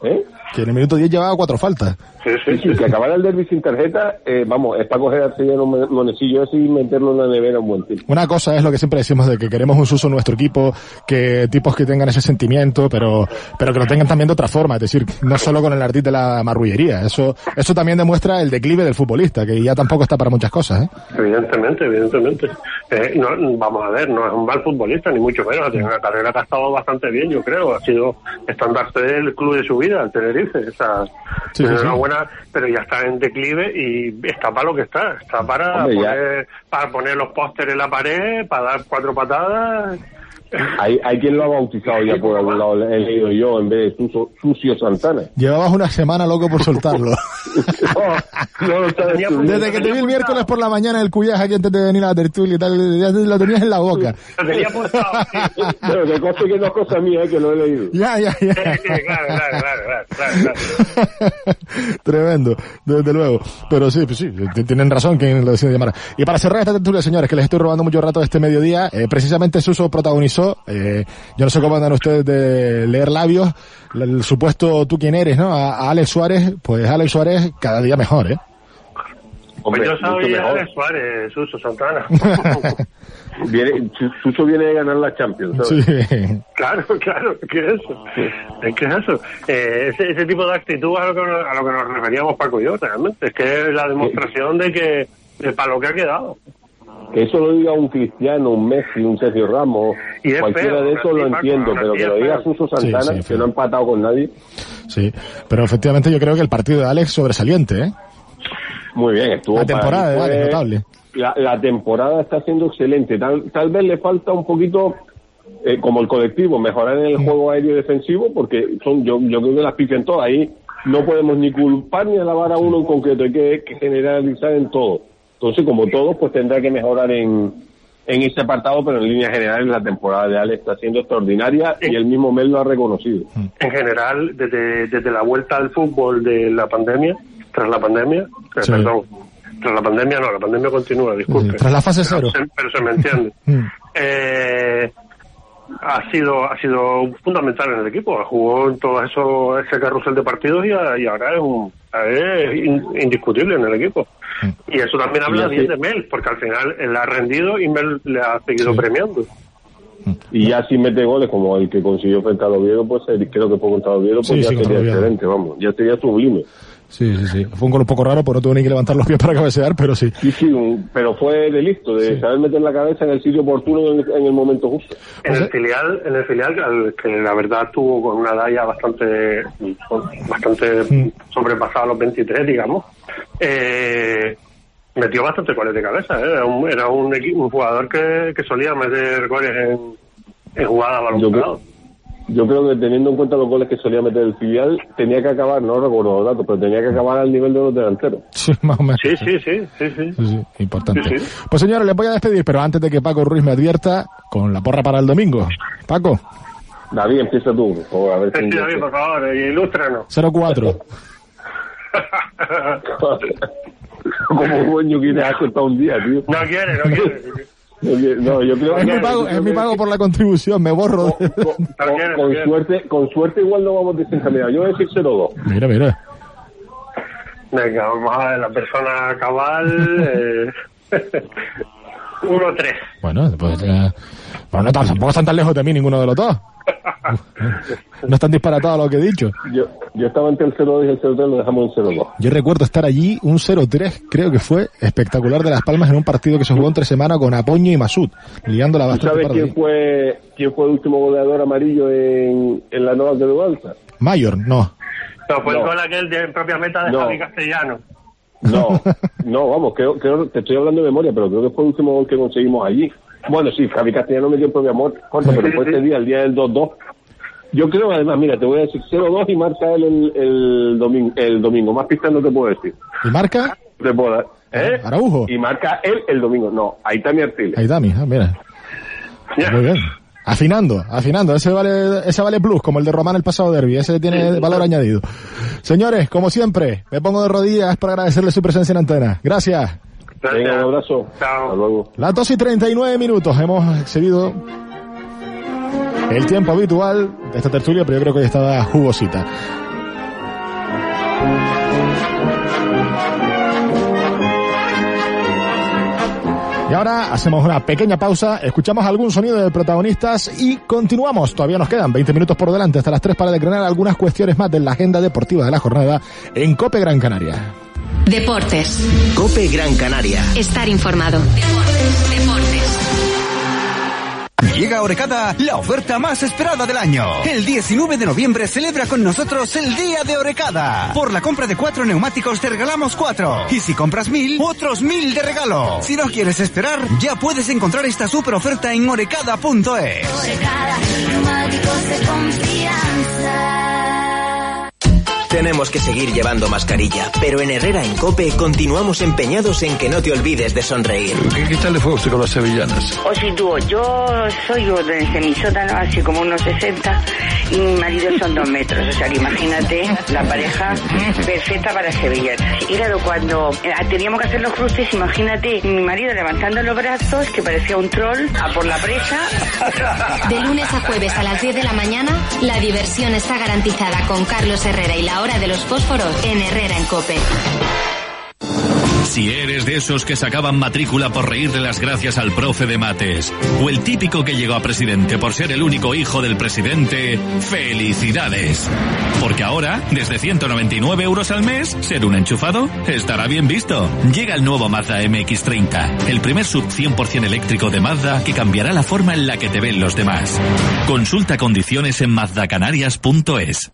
Que en el minuto 10 llevaba 4 faltas. Sí, que acabara el derbi sin tarjeta, vamos, es para coger al señor un monecillo así y meterlo en la nevera un buen tiempo. Una cosa es lo que siempre decimos de que queremos un Suso en nuestro equipo, que tipos que tengan ese sentimiento, pero que lo tengan también de otra forma, es decir, no solo con el ardid de la marrullería. Eso también demuestra el declive del futbolista, que ya tampoco está para muchas cosas, Evidentemente. No, vamos a ver, no es un mal futbolista, ni mucho menos. Tiene una carrera que ha estado bastante bien, yo creo. Ha sido estandarte del club de su vida, el Tenerife. O sea, tiene una buena, pero ya está en declive y está para lo que está. Está para poner los pósteres en la pared, para dar 4 patadas. Hay quien lo ha bautizado ya por algún lado, he leído yo, en vez de Sucio Santana. Llevabas una semana loco por soltarlo. Desde que te vi el miércoles por la mañana en el Cuyaj aquí antes de venir a la tertulia y tal, ya lo tenías en la boca. Lo tenía apuntado. Pero que conste que no es cosa mía, que lo he leído. Ya. Claro. Tremendo, desde luego. Pero sí, tienen razón quien lo decide llamar. Y para cerrar esta tertulia, señores, que les estoy robando mucho rato de este mediodía, precisamente Suso protagonizó, yo no sé cómo andan ustedes de leer labios, el supuesto tú quién eres, ¿no? A Alex Suárez, pues Alex Suárez cada día mejor, Hombre, yo soy Alex Suárez, Suso Santana. Suso viene de ganar la Champions, ¿sabes? Sí. Claro, ¿qué es eso? ¿Qué es eso? Ese tipo de actitud a lo que nos referíamos Paco y yo, realmente. Es que es la demostración de que para lo que ha quedado. Que eso lo diga un Cristiano, un Messi, un Sergio Ramos, cualquiera de eso lo entiendo, pero que lo diga Suso Santana, que no ha empatado con nadie. Sí, pero efectivamente yo creo que el partido de Alex sobresaliente, Muy bien, estuvo. La temporada de Alex, notable. La temporada está siendo excelente. Tal vez le falta un poquito, como el colectivo, mejorar en el juego aéreo defensivo, porque yo creo que las pifian todas. Ahí no podemos ni culpar ni alabar a uno en concreto, hay que generalizar en todo. Entonces, como todos, pues tendrá que mejorar en ese apartado, pero en líneas generales la temporada de Alex está siendo extraordinaria y el mismo Mel lo ha reconocido. En general, desde la vuelta al fútbol de la pandemia, tras la pandemia no, la pandemia continúa, disculpe. Tras la fase 0. Pero se me entiende. Ha sido fundamental en el equipo. Jugó en todo ese carrusel de partidos y ahora es indiscutible en el equipo. Y eso también habla bien de Mel, porque al final él ha rendido y Mel le ha seguido premiando. Y ya si mete goles como el que consiguió frente al Oviedo, pues creo que fue contra el Oviedo, pues ya sería excelente, vamos, ya sería sublime. Sí. Fue un gol un poco raro, porque no tuvo ni que levantar los pies para cabecear, pero sí. Sí, pero fue de listo, de saber meter la cabeza en el sitio oportuno en el momento justo. En el filial, que la verdad tuvo con una edad bastante sobrepasada a los 23, digamos, metió bastante goles de cabeza, era un jugador que solía meter goles en jugadas a balón parado. Yo creo que teniendo en cuenta los goles que solía meter el filial, tenía que acabar, no recuerdo los datos, pero tenía que acabar al nivel de los delanteros. Sí, más o menos. Sí, importante. Pues señores, les voy a despedir, pero antes de que Paco Ruiz me advierta, con la porra para el domingo. Paco. David, empieza tú, por favor. A ver si David, por favor, ilústranos. 0-4. Como un dueño que te ha cortado un día, tío. No quiere. No, yo creo es mi pago por la contribución, me borro. Con suerte igual no vamos desencaminados. Yo voy a decir 0-2. Mira. Venga, vamos a ver la persona cabal. 1-3. Bueno, pues bueno, tampoco están tan lejos de mí ninguno de los dos. No están disparatados lo que he dicho. Yo estaba entre el 0-2 y el 0-3, lo dejamos en 0-2. Yo recuerdo estar allí, un 0-3, creo que fue espectacular de Las Palmas en un partido que se jugó entre semana con Apoño y Masud, liándola bastante. ¿Sabes quién fue el último goleador amarillo en la Nova de Luganza? Mayor, no. No, fue el gol aquel de propia meta de Javi Castellano. No, vamos, creo, te estoy hablando de memoria, pero creo que fue el último gol que conseguimos allí. Bueno, sí, Javi Castellano metió el propio amor, pero fue ese día, el día del 2-2. Yo creo, además, mira, te voy a decir 0-2 y marca él el domingo. Más pistas no te puedo decir. ¿Y marca? Te puedo dar. Araujo. Y marca él el domingo. No, Aitami Artiles. Aitami, mira. Muy bien. Afinando. Ese vale plus, como el de Román el pasado derbi. Ese tiene valor añadido. Señores, como siempre, me pongo de rodillas para agradecerle su presencia en antena. Gracias. Venga, un abrazo. Chao. Hasta luego. Las 2:39. Hemos excedido el tiempo habitual de esta tertulia, pero yo creo que hoy estaba jugosita. Y ahora hacemos una pequeña pausa, escuchamos algún sonido de protagonistas y continuamos. Todavía nos quedan 20 minutos por delante hasta las 3 para desgranar algunas cuestiones más de la agenda deportiva de la jornada en COPE Gran Canaria. Deportes. COPE Gran Canaria. Estar informado. Deportes. Llega a Orecada la oferta más esperada del año. El 19 de noviembre celebra con nosotros el Día de Orecada. Por la compra de 4 neumáticos te regalamos 4. Y si compras 1000, otros 1000 de regalo. Si no quieres esperar, ya puedes encontrar esta super oferta en orecada.es. Orecada, neumáticos de confianza. Tenemos que seguir llevando mascarilla, pero en Herrera en COPE continuamos empeñados en que no te olvides de sonreír. ¿Qué tal le fue a usted con las sevillanas? O si tú, yo soy desde mi sótano, así como unos 60, y mi marido son 2 metros, o sea que imagínate la pareja perfecta para sevillanas. Y claro, cuando teníamos que hacer los cruces, imagínate mi marido levantando los brazos, que parecía un troll, a por la presa. De lunes a jueves a las 10 de la mañana, la diversión está garantizada con Carlos Herrera y la hora de los fósforos en Herrera en COPE. Si eres de esos que sacaban matrícula por reírle las gracias al profe de mates, o el típico que llegó a presidente por ser el único hijo del presidente, ¡felicidades! Porque ahora, desde 199 euros al mes, ser un enchufado estará bien visto. Llega el nuevo Mazda MX-30, el primer sub 100% eléctrico de Mazda que cambiará la forma en la que te ven los demás. Consulta condiciones en mazdacanarias.es.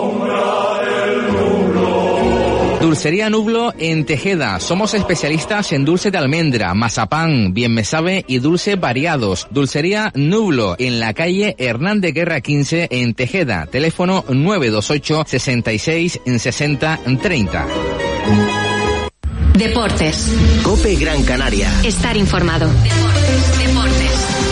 Dulcería Nublo en Tejeda. Somos especialistas en dulce de almendra, mazapán, bien me sabe y dulces variados. Dulcería Nublo en la calle Hernán de Guerra 15 en Tejeda. Teléfono 928 66 60 30. Deportes. COPE Gran Canaria. Estar informado. Deportes.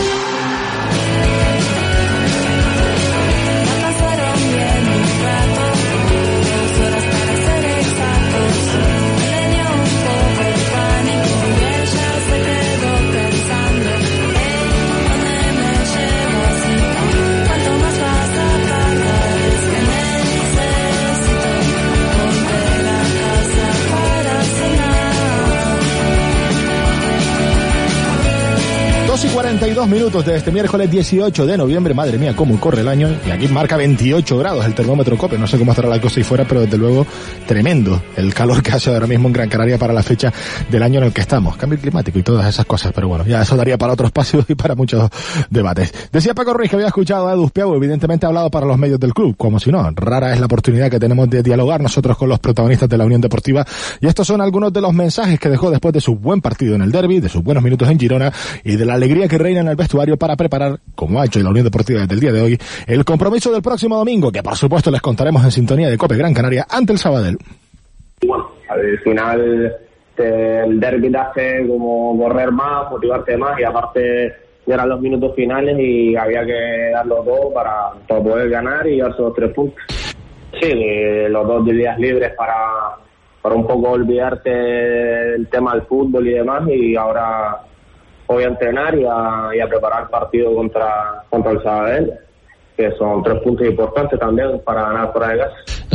Y 42 minutos de este miércoles 18 de noviembre. Madre mía, cómo corre el año. Y aquí marca 28 grados el termómetro COPE. No sé cómo estará la cosa ahí fuera, pero desde luego tremendo el calor que hace ahora mismo en Gran Canaria para la fecha del año en el que estamos. Cambio climático y todas esas cosas. Pero bueno, ya eso daría para otro espacio y para muchos debates. Decía Paco Ruiz que había escuchado a Edu Piau, evidentemente ha hablado para los medios del club. Como si no, rara es la oportunidad que tenemos de dialogar nosotros con los protagonistas de la Unión Deportiva. Y estos son algunos de los mensajes que dejó después de su buen partido en el derbi, de sus buenos minutos en Girona y de la alegría que reina en el vestuario para preparar, como ha hecho la Unión Deportiva desde el día de hoy, el compromiso del próximo domingo, que por supuesto les contaremos en sintonía de COPE Gran Canaria ante el Sabadell. Bueno, al final el derbi te hace como correr más, motivarte más, y aparte eran los minutos finales y había que darlo todo para poder ganar y llevarse los 3 puntos. Sí, los 2 días libres para un poco olvidarte del tema del fútbol y demás, y ahora voy a entrenar y a preparar el partido contra el Sabadell, que son 3 puntos importantes también para ganar fuera de casa.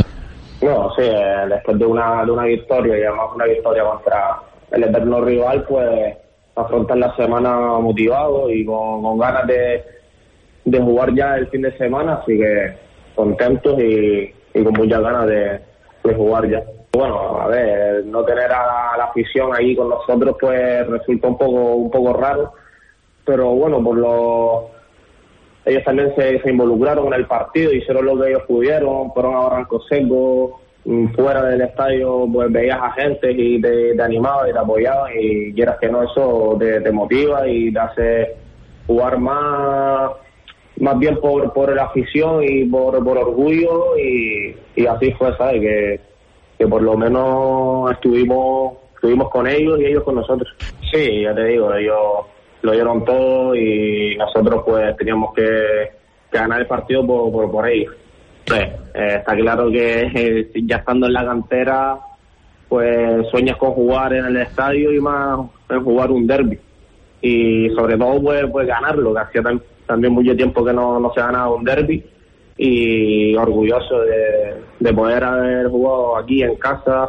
No, sí, después de una victoria, y además una victoria contra el eterno rival, pues afrontar la semana motivado y con ganas de jugar ya el fin de semana, así que contentos y con muchas ganas de jugar ya. Bueno, a ver, no tener a la afición ahí con nosotros pues resulta un poco raro, pero bueno, ellos también se involucraron en el partido, hicieron lo que ellos pudieron, fueron a Barranco Seco, fuera del estadio pues veías a gente y te animaba y te apoyaba, y quieras que no, eso te motiva y te hace jugar más bien por la afición y por orgullo, y así fue, ¿sabes? Que por lo menos estuvimos con ellos y ellos con nosotros. Sí, ya te digo, ellos lo dieron todo y nosotros pues teníamos que ganar el partido por ellos. Está claro que ya estando en la cantera pues sueñas con jugar en el estadio y más en jugar un derbi, y sobre todo pues ganarlo, que hacía también mucho tiempo que no se ganaba un derbi, y orgulloso de poder haber jugado aquí en casa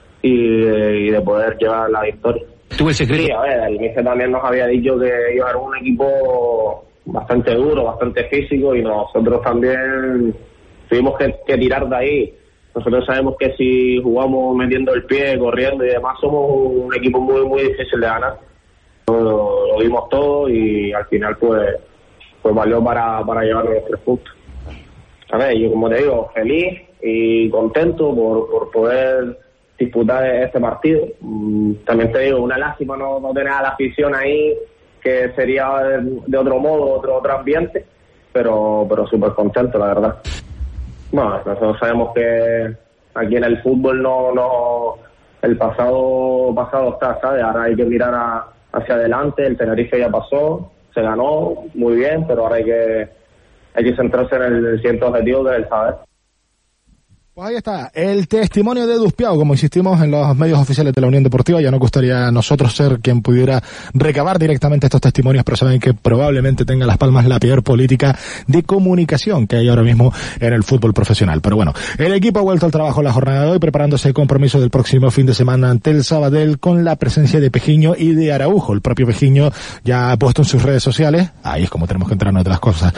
y de poder llevar la victoria. ¿Tuvo el secreto? Sí, a ver, el míster también nos había dicho que ellos eran un equipo bastante duro, bastante físico, y nosotros también tuvimos que tirar de ahí. Nosotros sabemos que si jugamos metiendo el pie, corriendo y demás, somos un equipo muy, muy difícil de ganar. Lo vimos todo y al final pues valió para llevarnos los 3 puntos. A ver, yo como te digo, feliz y contento por poder disputar este partido. También te digo, una lástima no tener a la afición ahí, que sería de otro modo, otro ambiente, pero súper contento, la verdad. Bueno, nosotros sabemos que aquí en el fútbol el pasado está, ¿sabes? Ahora hay que mirar hacia adelante. El Tenerife ya pasó, se ganó muy bien, pero ahora hay que centrarse en el siguiente objetivo, que es el saber. Pues ahí está, el testimonio de Duspiao, como insistimos en los medios oficiales de la Unión Deportiva. Ya no gustaría a nosotros ser quien pudiera recabar directamente estos testimonios, pero saben que probablemente tenga Las Palmas la peor política de comunicación que hay ahora mismo en el fútbol profesional. Pero bueno, el equipo ha vuelto al trabajo en la jornada de hoy, preparándose el compromiso del próximo fin de semana ante el Sabadell, con la presencia de Pejiño y de Araujo. El propio Pejiño ya ha puesto en sus redes sociales, ahí es como tenemos que enterarnos de las cosas,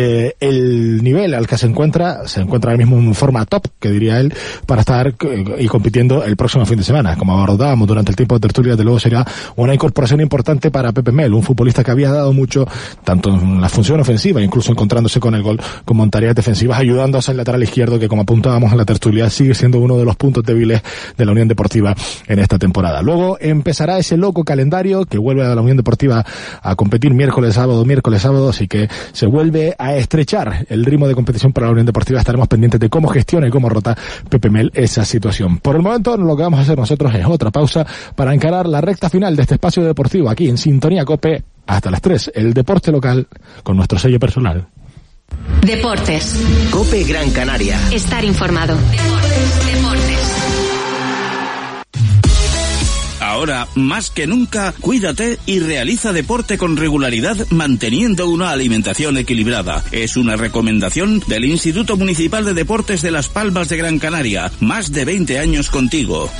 el nivel al que se encuentra ahora mismo en forma top, que diría él, para estar y compitiendo el próximo fin de semana. Como abordábamos durante el tiempo de tertulia, de luego será una incorporación importante para Pepe Mel, un futbolista que había dado mucho, tanto en la función ofensiva, incluso encontrándose con el gol, como en tareas defensivas, ayudando a el lateral izquierdo, que como apuntábamos en la tertulia, sigue siendo uno de los puntos débiles de la Unión Deportiva en esta temporada. Luego empezará ese loco calendario que vuelve a la Unión Deportiva a competir miércoles, sábado, así que se vuelve a estrechar el ritmo de competición para la Unión Deportiva. Estaremos pendientes de cómo gestiona y cómo rota Pepe Mel esa situación. Por el momento, lo que vamos a hacer nosotros es otra pausa para encarar la recta final de este espacio deportivo aquí en Sintonía COPE hasta las 3. El deporte local con nuestro sello personal. Deportes. COPE Gran Canaria. Estar informado. Deportes. Ahora, más que nunca, cuídate y realiza deporte con regularidad manteniendo una alimentación equilibrada. Es una recomendación del Instituto Municipal de Deportes de Las Palmas de Gran Canaria. Más de 20 años contigo.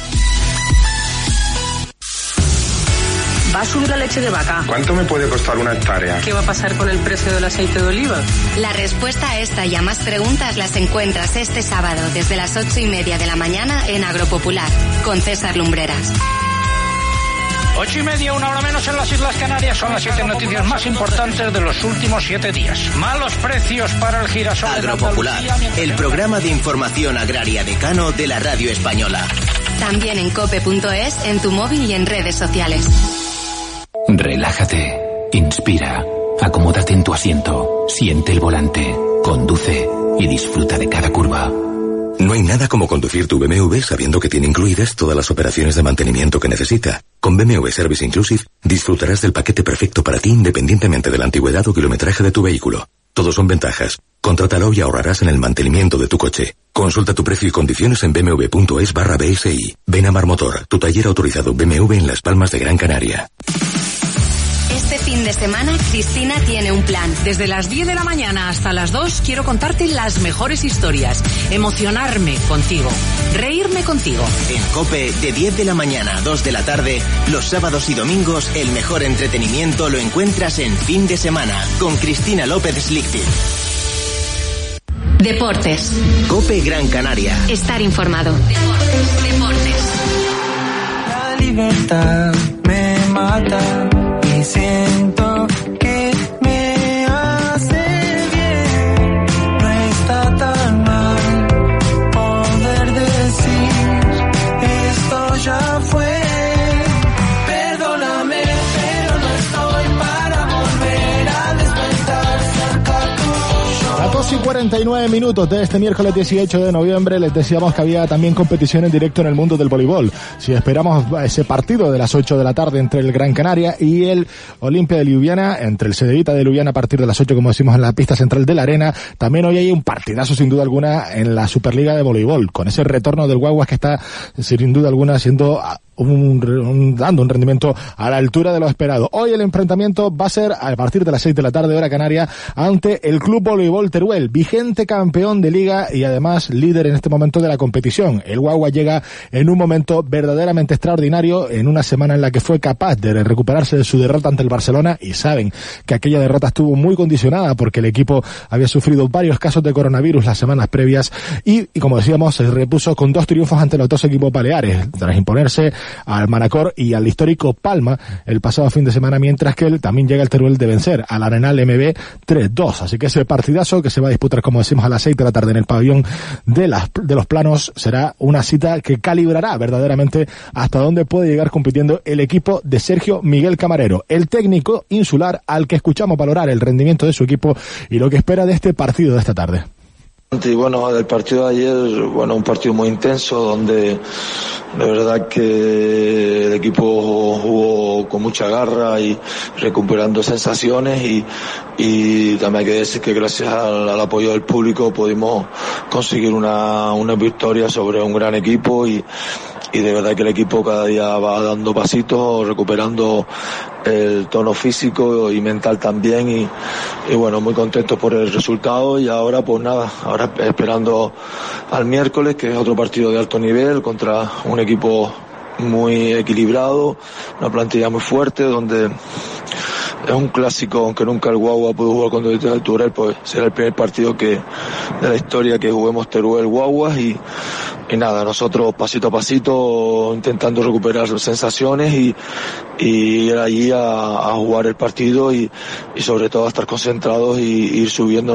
¿Va a subir la leche de vaca? ¿Cuánto me puede costar una hectárea? ¿Qué va a pasar con el precio del aceite de oliva? La respuesta a esta y a más preguntas las encuentras este sábado desde las 8:30 de la mañana en Agropopular, con César Lumbreras. 8:30, una hora menos en las Islas Canarias. Son las 7 noticias más importantes de los últimos 7 días. Malos precios para el girasol. Agropopular, el programa de información agraria decano de la radio española. También en cope.es, en tu móvil y en redes sociales. Relájate, inspira, acomódate en tu asiento, siente el volante, conduce y disfruta de cada curva. No hay nada como conducir tu BMW sabiendo que tiene incluidas todas las operaciones de mantenimiento que necesita. Con BMW Service Inclusive disfrutarás del paquete perfecto para ti independientemente de la antigüedad o kilometraje de tu vehículo. Todos son ventajas. Contrátalo y ahorrarás en el mantenimiento de tu coche. Consulta tu precio y condiciones en bmw.es/BSI. Benamar Motor, tu taller autorizado BMW en Las Palmas de Gran Canaria. Este fin de semana, Cristina tiene un plan. Desde las 10 de la mañana hasta las 2 quiero contarte las mejores historias, emocionarme contigo, reírme contigo. En COPE, de 10 de la mañana a 2 de la tarde, los sábados y domingos, el mejor entretenimiento lo encuentras en Fin de Semana, con Cristina López Slichting. Deportes. COPE Gran Canaria. Estar informado. Deportes. La libertad me mata. Y siento que me hace bien, no está tan mal poder decir esto ya fue. Perdóname, pero no estoy para volver a despertar cerca tuyo. A 2:49 de este miércoles 18 de noviembre les decíamos que había también competición en directo en el mundo del voleibol. Si esperamos ese partido de las 8 de la tarde entre el Gran Canaria y el Olimpia de Ljubljana, entre el Cedevita de Ljubljana a partir de las 8, como decimos, en la pista central de la arena, también hoy hay un partidazo sin duda alguna en la Superliga de Voleibol, con ese retorno del Guaguas que está sin duda alguna siendo dando un rendimiento a la altura de lo esperado. Hoy el enfrentamiento va a ser a partir de las 6 de la tarde, hora canaria, ante el Club Voleibol Teruel, vigente campeón de liga y además líder en este momento de la competición. El Guagua llega en un momento verdaderamente extraordinario, en una semana en la que fue capaz de recuperarse de su derrota ante el Barcelona, y saben que aquella derrota estuvo muy condicionada porque el equipo había sufrido varios casos de coronavirus las semanas previas y como decíamos, se repuso con 2 triunfos ante los 2 equipos baleares, tras imponerse al Manacor y al histórico Palma el pasado fin de semana, mientras que también llega el Teruel de vencer al Arenal MB 3-2. Así que ese partidazo que se va a disputar, como decimos, a las 6 de la tarde en el pabellón de los Planos será una cita que calibrará verdaderamente hasta dónde puede llegar compitiendo el equipo de Sergio Miguel Camarero, el técnico insular al que escuchamos valorar el rendimiento de su equipo y lo que espera de este partido de esta tarde. Y bueno, del partido de ayer, bueno, un partido muy intenso donde de verdad que el equipo jugó con mucha garra y recuperando sensaciones y también hay que decir que gracias al apoyo del público pudimos conseguir una victoria sobre un gran equipo y de verdad que el equipo cada día va dando pasitos, recuperando el tono físico y mental también y bueno, muy contentos por el resultado y ahora pues nada, ahora esperando al miércoles, que es otro partido de alto nivel contra un equipo muy equilibrado, una plantilla muy fuerte donde es un clásico, aunque nunca el Guagua pudo jugar con el Teruel, pues será el primer partido de la historia que juguemos Teruel Guaguas y nada, nosotros pasito a pasito intentando recuperar sensaciones y ir allí a jugar el partido y sobre todo a estar concentrados y ir subiendo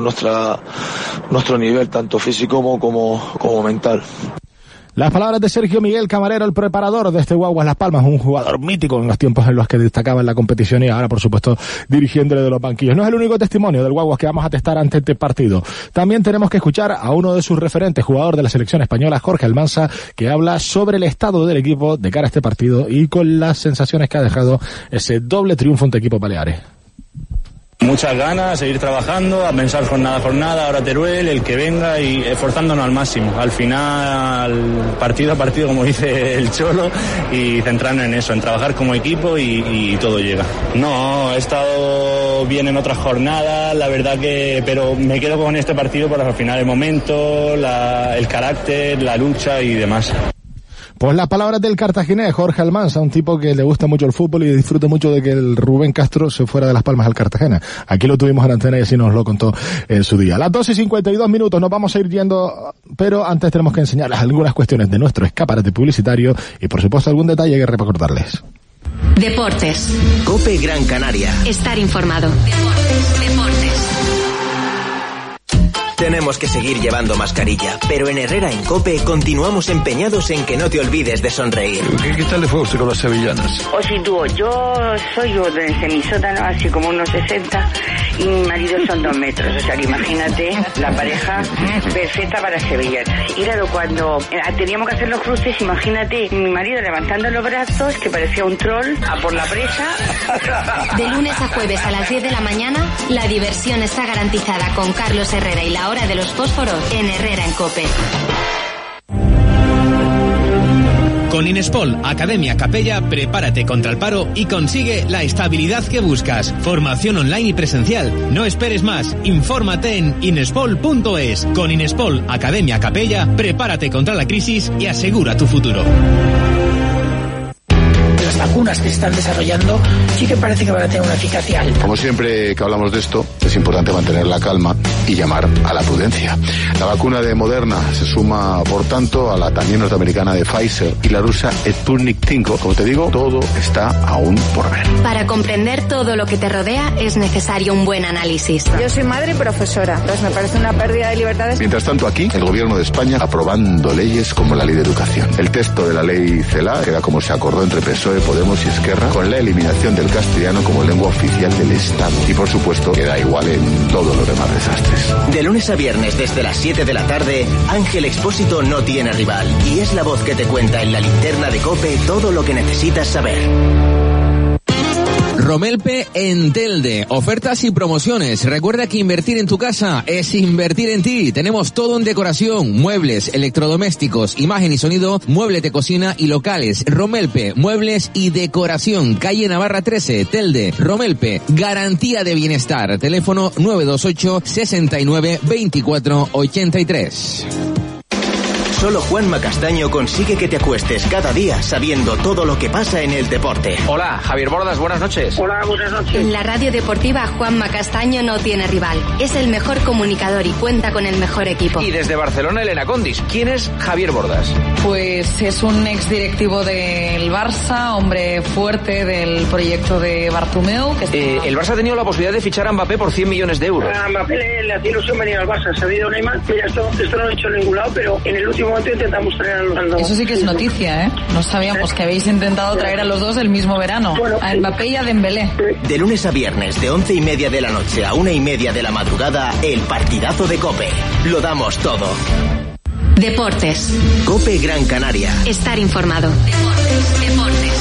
nuestro nivel tanto físico como mental. Las palabras de Sergio Miguel Camarero, el preparador de este Guaguas Las Palmas, un jugador mítico en los tiempos en los que destacaba en la competición y ahora, por supuesto, dirigiéndole de los banquillos. No es el único testimonio del Guaguas que vamos a testar ante este partido. También tenemos que escuchar a uno de sus referentes, jugador de la selección española, Jorge Almansa, que habla sobre el estado del equipo de cara a este partido y con las sensaciones que ha dejado ese doble triunfo ante equipos baleares. Muchas ganas, seguir trabajando, a pensar jornada a jornada, ahora Teruel, el que venga y esforzándonos al máximo. Al final, partido a partido, como dice el Cholo, y centrarnos en eso, en trabajar como equipo y todo llega. No, he estado bien en otras jornadas, la verdad pero me quedo con este partido por al final el momento, el carácter, la lucha y demás. Pues las palabras del cartaginés Jorge Almansa, un tipo que le gusta mucho el fútbol y disfruta mucho de que el Rubén Castro se fuera de Las Palmas al Cartagena. Aquí lo tuvimos en antena y así nos lo contó en su día. A las 2:52 nos vamos a ir yendo, pero antes tenemos que enseñarles algunas cuestiones de nuestro escaparate publicitario y por supuesto algún detalle que recordarles. Deportes. COPE Gran Canaria. Estar informado. Deportes. Tenemos que seguir llevando mascarilla, pero en Herrera en COPE continuamos empeñados en que no te olvides de sonreír. ¿Qué tal le fue a usted con las sevillanas? O si tú, yo soy desde mi sótano, así como unos 60, y mi marido son 2 metros, o sea que imagínate la pareja perfecta para sevillanas. Y claro, cuando teníamos que hacer los cruces, imagínate mi marido levantando los brazos, que parecía un troll, a por la presa. De lunes a jueves a las 10 de la mañana, la diversión está garantizada con Carlos Herrera y la hora de los fósforos en Herrera en COPE. Con Inespol, Academia Capella, prepárate contra el paro y consigue la estabilidad que buscas. Formación online y presencial. No esperes más. Infórmate en inespol.es. Con Inespol, Academia Capella, prepárate contra la crisis y asegura tu futuro. Las vacunas que se están desarrollando sí que parece que van a tener una eficacia alta. Como siempre que hablamos de esto, es importante mantener la calma y llamar a la prudencia. La vacuna de Moderna se suma, por tanto, a la también norteamericana de Pfizer y la rusa Sputnik 5. Como te digo, todo está aún por ver. Para comprender todo lo que te rodea es necesario un buen análisis. Yo soy madre y profesora, entonces me parece una pérdida de libertades. Mientras tanto, aquí, el gobierno de España aprobando leyes como la ley de educación. El texto de la ley CELA queda como se acordó entre PSOE, Podemos y Esquerra, con la eliminación del castellano como lengua oficial del Estado. Y por supuesto, queda igual en todos los demás desastres. De lunes a viernes desde las 7 de la tarde, Ángel Expósito no tiene rival y es la voz que te cuenta en la linterna de COPE todo lo que necesitas saber. Romelpe en Telde. Ofertas y promociones. Recuerda que invertir en tu casa es invertir en ti. Tenemos todo en decoración, muebles, electrodomésticos, imagen y sonido, muebles de cocina y locales. Romelpe, muebles y decoración. Calle Navarra 13, Telde. Romelpe, garantía de bienestar. Teléfono 928 69 24 83. Solo Juanma Castaño consigue que te acuestes cada día sabiendo todo lo que pasa en el deporte. Hola, Javier Bordas, buenas noches. Hola, buenas noches. En la radio deportiva, Juanma Castaño no tiene rival. Es el mejor comunicador y cuenta con el mejor equipo. Y desde Barcelona, Elena Condis. ¿Quién es Javier Bordas? Pues es un exdirectivo del Barça, hombre fuerte del proyecto de Bartomeu. El Barça ha tenido la posibilidad de fichar a Mbappé por 100 millones de euros. A Mbappé le hacía ilusión venir al Barça. Se ha ido Neymar, mira, esto no lo he hecho en ningún lado, pero en el último momento intentamos traer a los dos. Eso sí que es noticia, ¿eh? No sabíamos que habéis intentado traer a los dos el mismo verano. A Mbappé y a Dembélé. De lunes a viernes, de 11:30 de la noche a 1:30 de la madrugada, el partidazo de COPE. Lo damos todo. Deportes. COPE Gran Canaria. Estar informado. Deportes.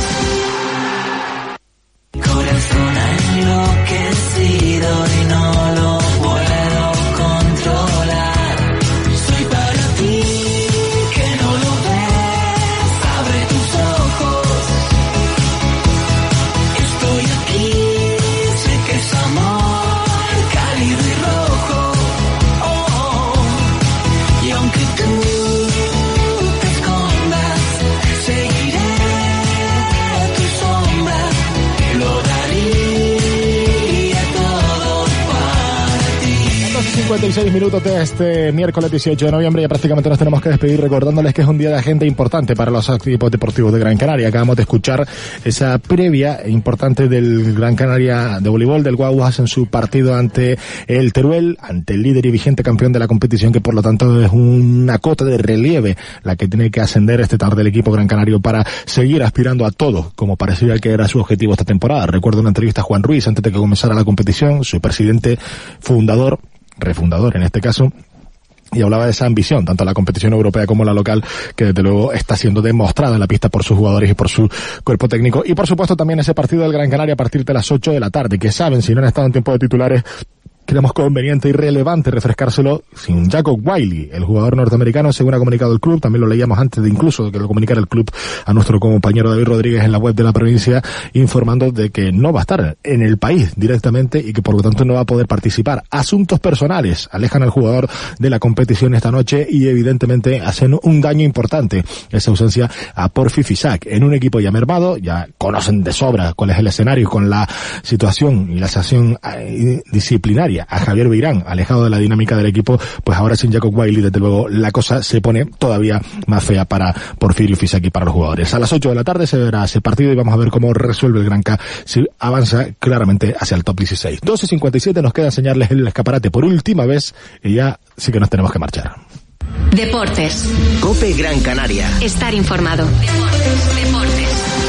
Corazón enloquecido y no lo puedo controlar. Soy para ti, que no lo ves. Abre tus ojos. Estoy aquí, sé que es amor cálido y rojo. Oh, y aunque tú te escondas, seguiré tu sombra. Lo daría todo para ti. 56 minutos de este miércoles 18 de noviembre. Ya prácticamente nos tenemos que despedir recordándoles que es un día de agenda importante para los equipos deportivos de Gran Canaria. Acabamos de escuchar esa previa importante del Gran Canaria de voleibol, del Guaguas, en su partido ante el Teruel, ante el líder y vigente campeón de la competición, que por lo tanto es una cota de relieve la que tiene que ascender esta tarde el equipo gran canario para seguir aspirando a todo, como parecía que era su objetivo esta temporada. Recuerdo una entrevista a Juan Ruiz antes de que comenzara la competición, su presidente fundador, refundador en este caso, y hablaba de esa ambición, tanto la competición europea como la local, que desde luego está siendo demostrada en la pista por sus jugadores y por su cuerpo técnico. Y por supuesto también ese partido del Gran Canaria a partir de las 8 de la tarde, que saben, si no han estado en tiempo de titulares, creemos conveniente y relevante refrescárselo sin Jacob Wiley, el jugador norteamericano, según ha comunicado el club. También lo leíamos antes de incluso que lo comunicara el club a nuestro compañero David Rodríguez en la web de la provincia, informando de que no va a estar en el país directamente y que por lo tanto no va a poder participar. Asuntos personales alejan al jugador de la competición esta noche y evidentemente hacen un daño importante esa ausencia a Porfi Fisac en un equipo ya mermado. Ya conocen de sobra cuál es el escenario con la situación y la sanción disciplinaria a Javier Beirán, alejado de la dinámica del equipo. Pues ahora sin Jacob Wiley, desde luego la cosa se pone todavía más fea para Porfirio Fisac y para los jugadores. A las 8 de la tarde se verá ese partido y vamos a ver cómo resuelve el Granca, si avanza claramente hacia el top 16. 12:57, nos queda enseñarles el escaparate por última vez y ya sí que nos tenemos que marchar. Deportes. COPE Gran Canaria. Estar informado. Deportes.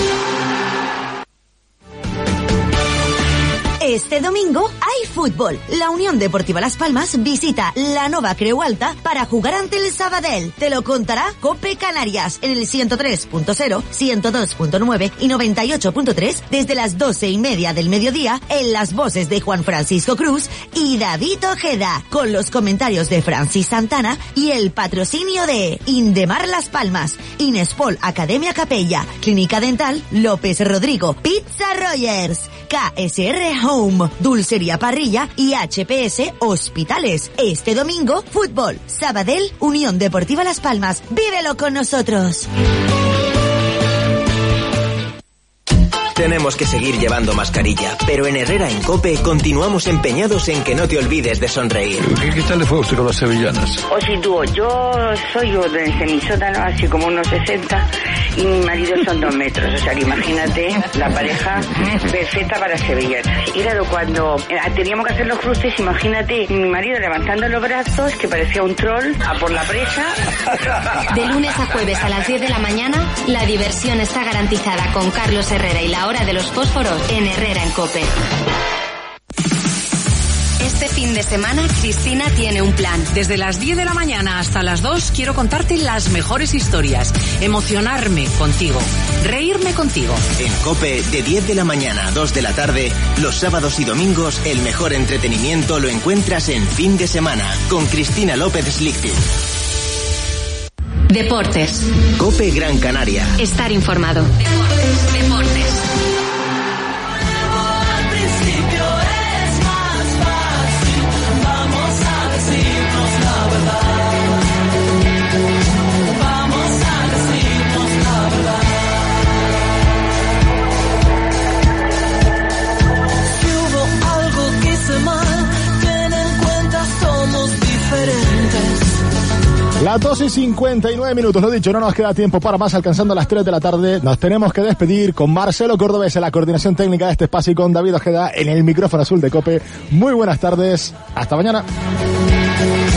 Este domingo hay fútbol. La Unión Deportiva Las Palmas visita la Nova Creu Alta para jugar ante el Sabadell. Te lo contará COPE Canarias en el 103.0, 102.9 y 98.3 desde las 12:30 del mediodía, en las voces de Juan Francisco Cruz y David Ojeda, con los comentarios de Francis Santana y el patrocinio de Indemar Las Palmas, Inespol Academia Capella, Clínica Dental López Rodrigo, Pizza Rogers, KSR Home, Dulcería Parrilla y HPS Hospitales. Este domingo, fútbol, Sabadell, Unión Deportiva Las Palmas. ¡Vívelo con nosotros! Tenemos que seguir llevando mascarilla, pero en Herrera en COPE continuamos empeñados en que no te olvides de sonreír. ¿Qué tal le fue a usted con las sevillanas? O si tú, yo soy desde mi sótano, así como unos 60, y mi marido son 2 metros, o sea que imagínate la pareja perfecta para sevillanas. Y claro, cuando teníamos que hacer los cruces, imagínate mi marido levantando los brazos, que parecía un troll, a por la presa. De lunes a jueves a las 10 de la mañana, la diversión está garantizada con Carlos Herrera y la hora de los fósforos en Herrera en COPE. Este Este fin de semana, Cristina tiene un plan. Desde las 10 de la mañana hasta las 2 quiero contarte las mejores historias, emocionarme contigo, reírme contigo. En COPE, de 10 de la mañana a 2 de la tarde, los sábados y domingos, el mejor entretenimiento lo encuentras en Fin de Semana, con Cristina López Slichting. Deportes. COPE Gran Canaria. Estar informado. Deportes. Las 2:59, lo dicho, no nos queda tiempo para más, alcanzando las 3 de la tarde. Nos tenemos que despedir con Marcelo Cordobés en la coordinación técnica de este espacio y con David Ojeda en el micrófono azul de COPE. Muy buenas tardes, hasta mañana.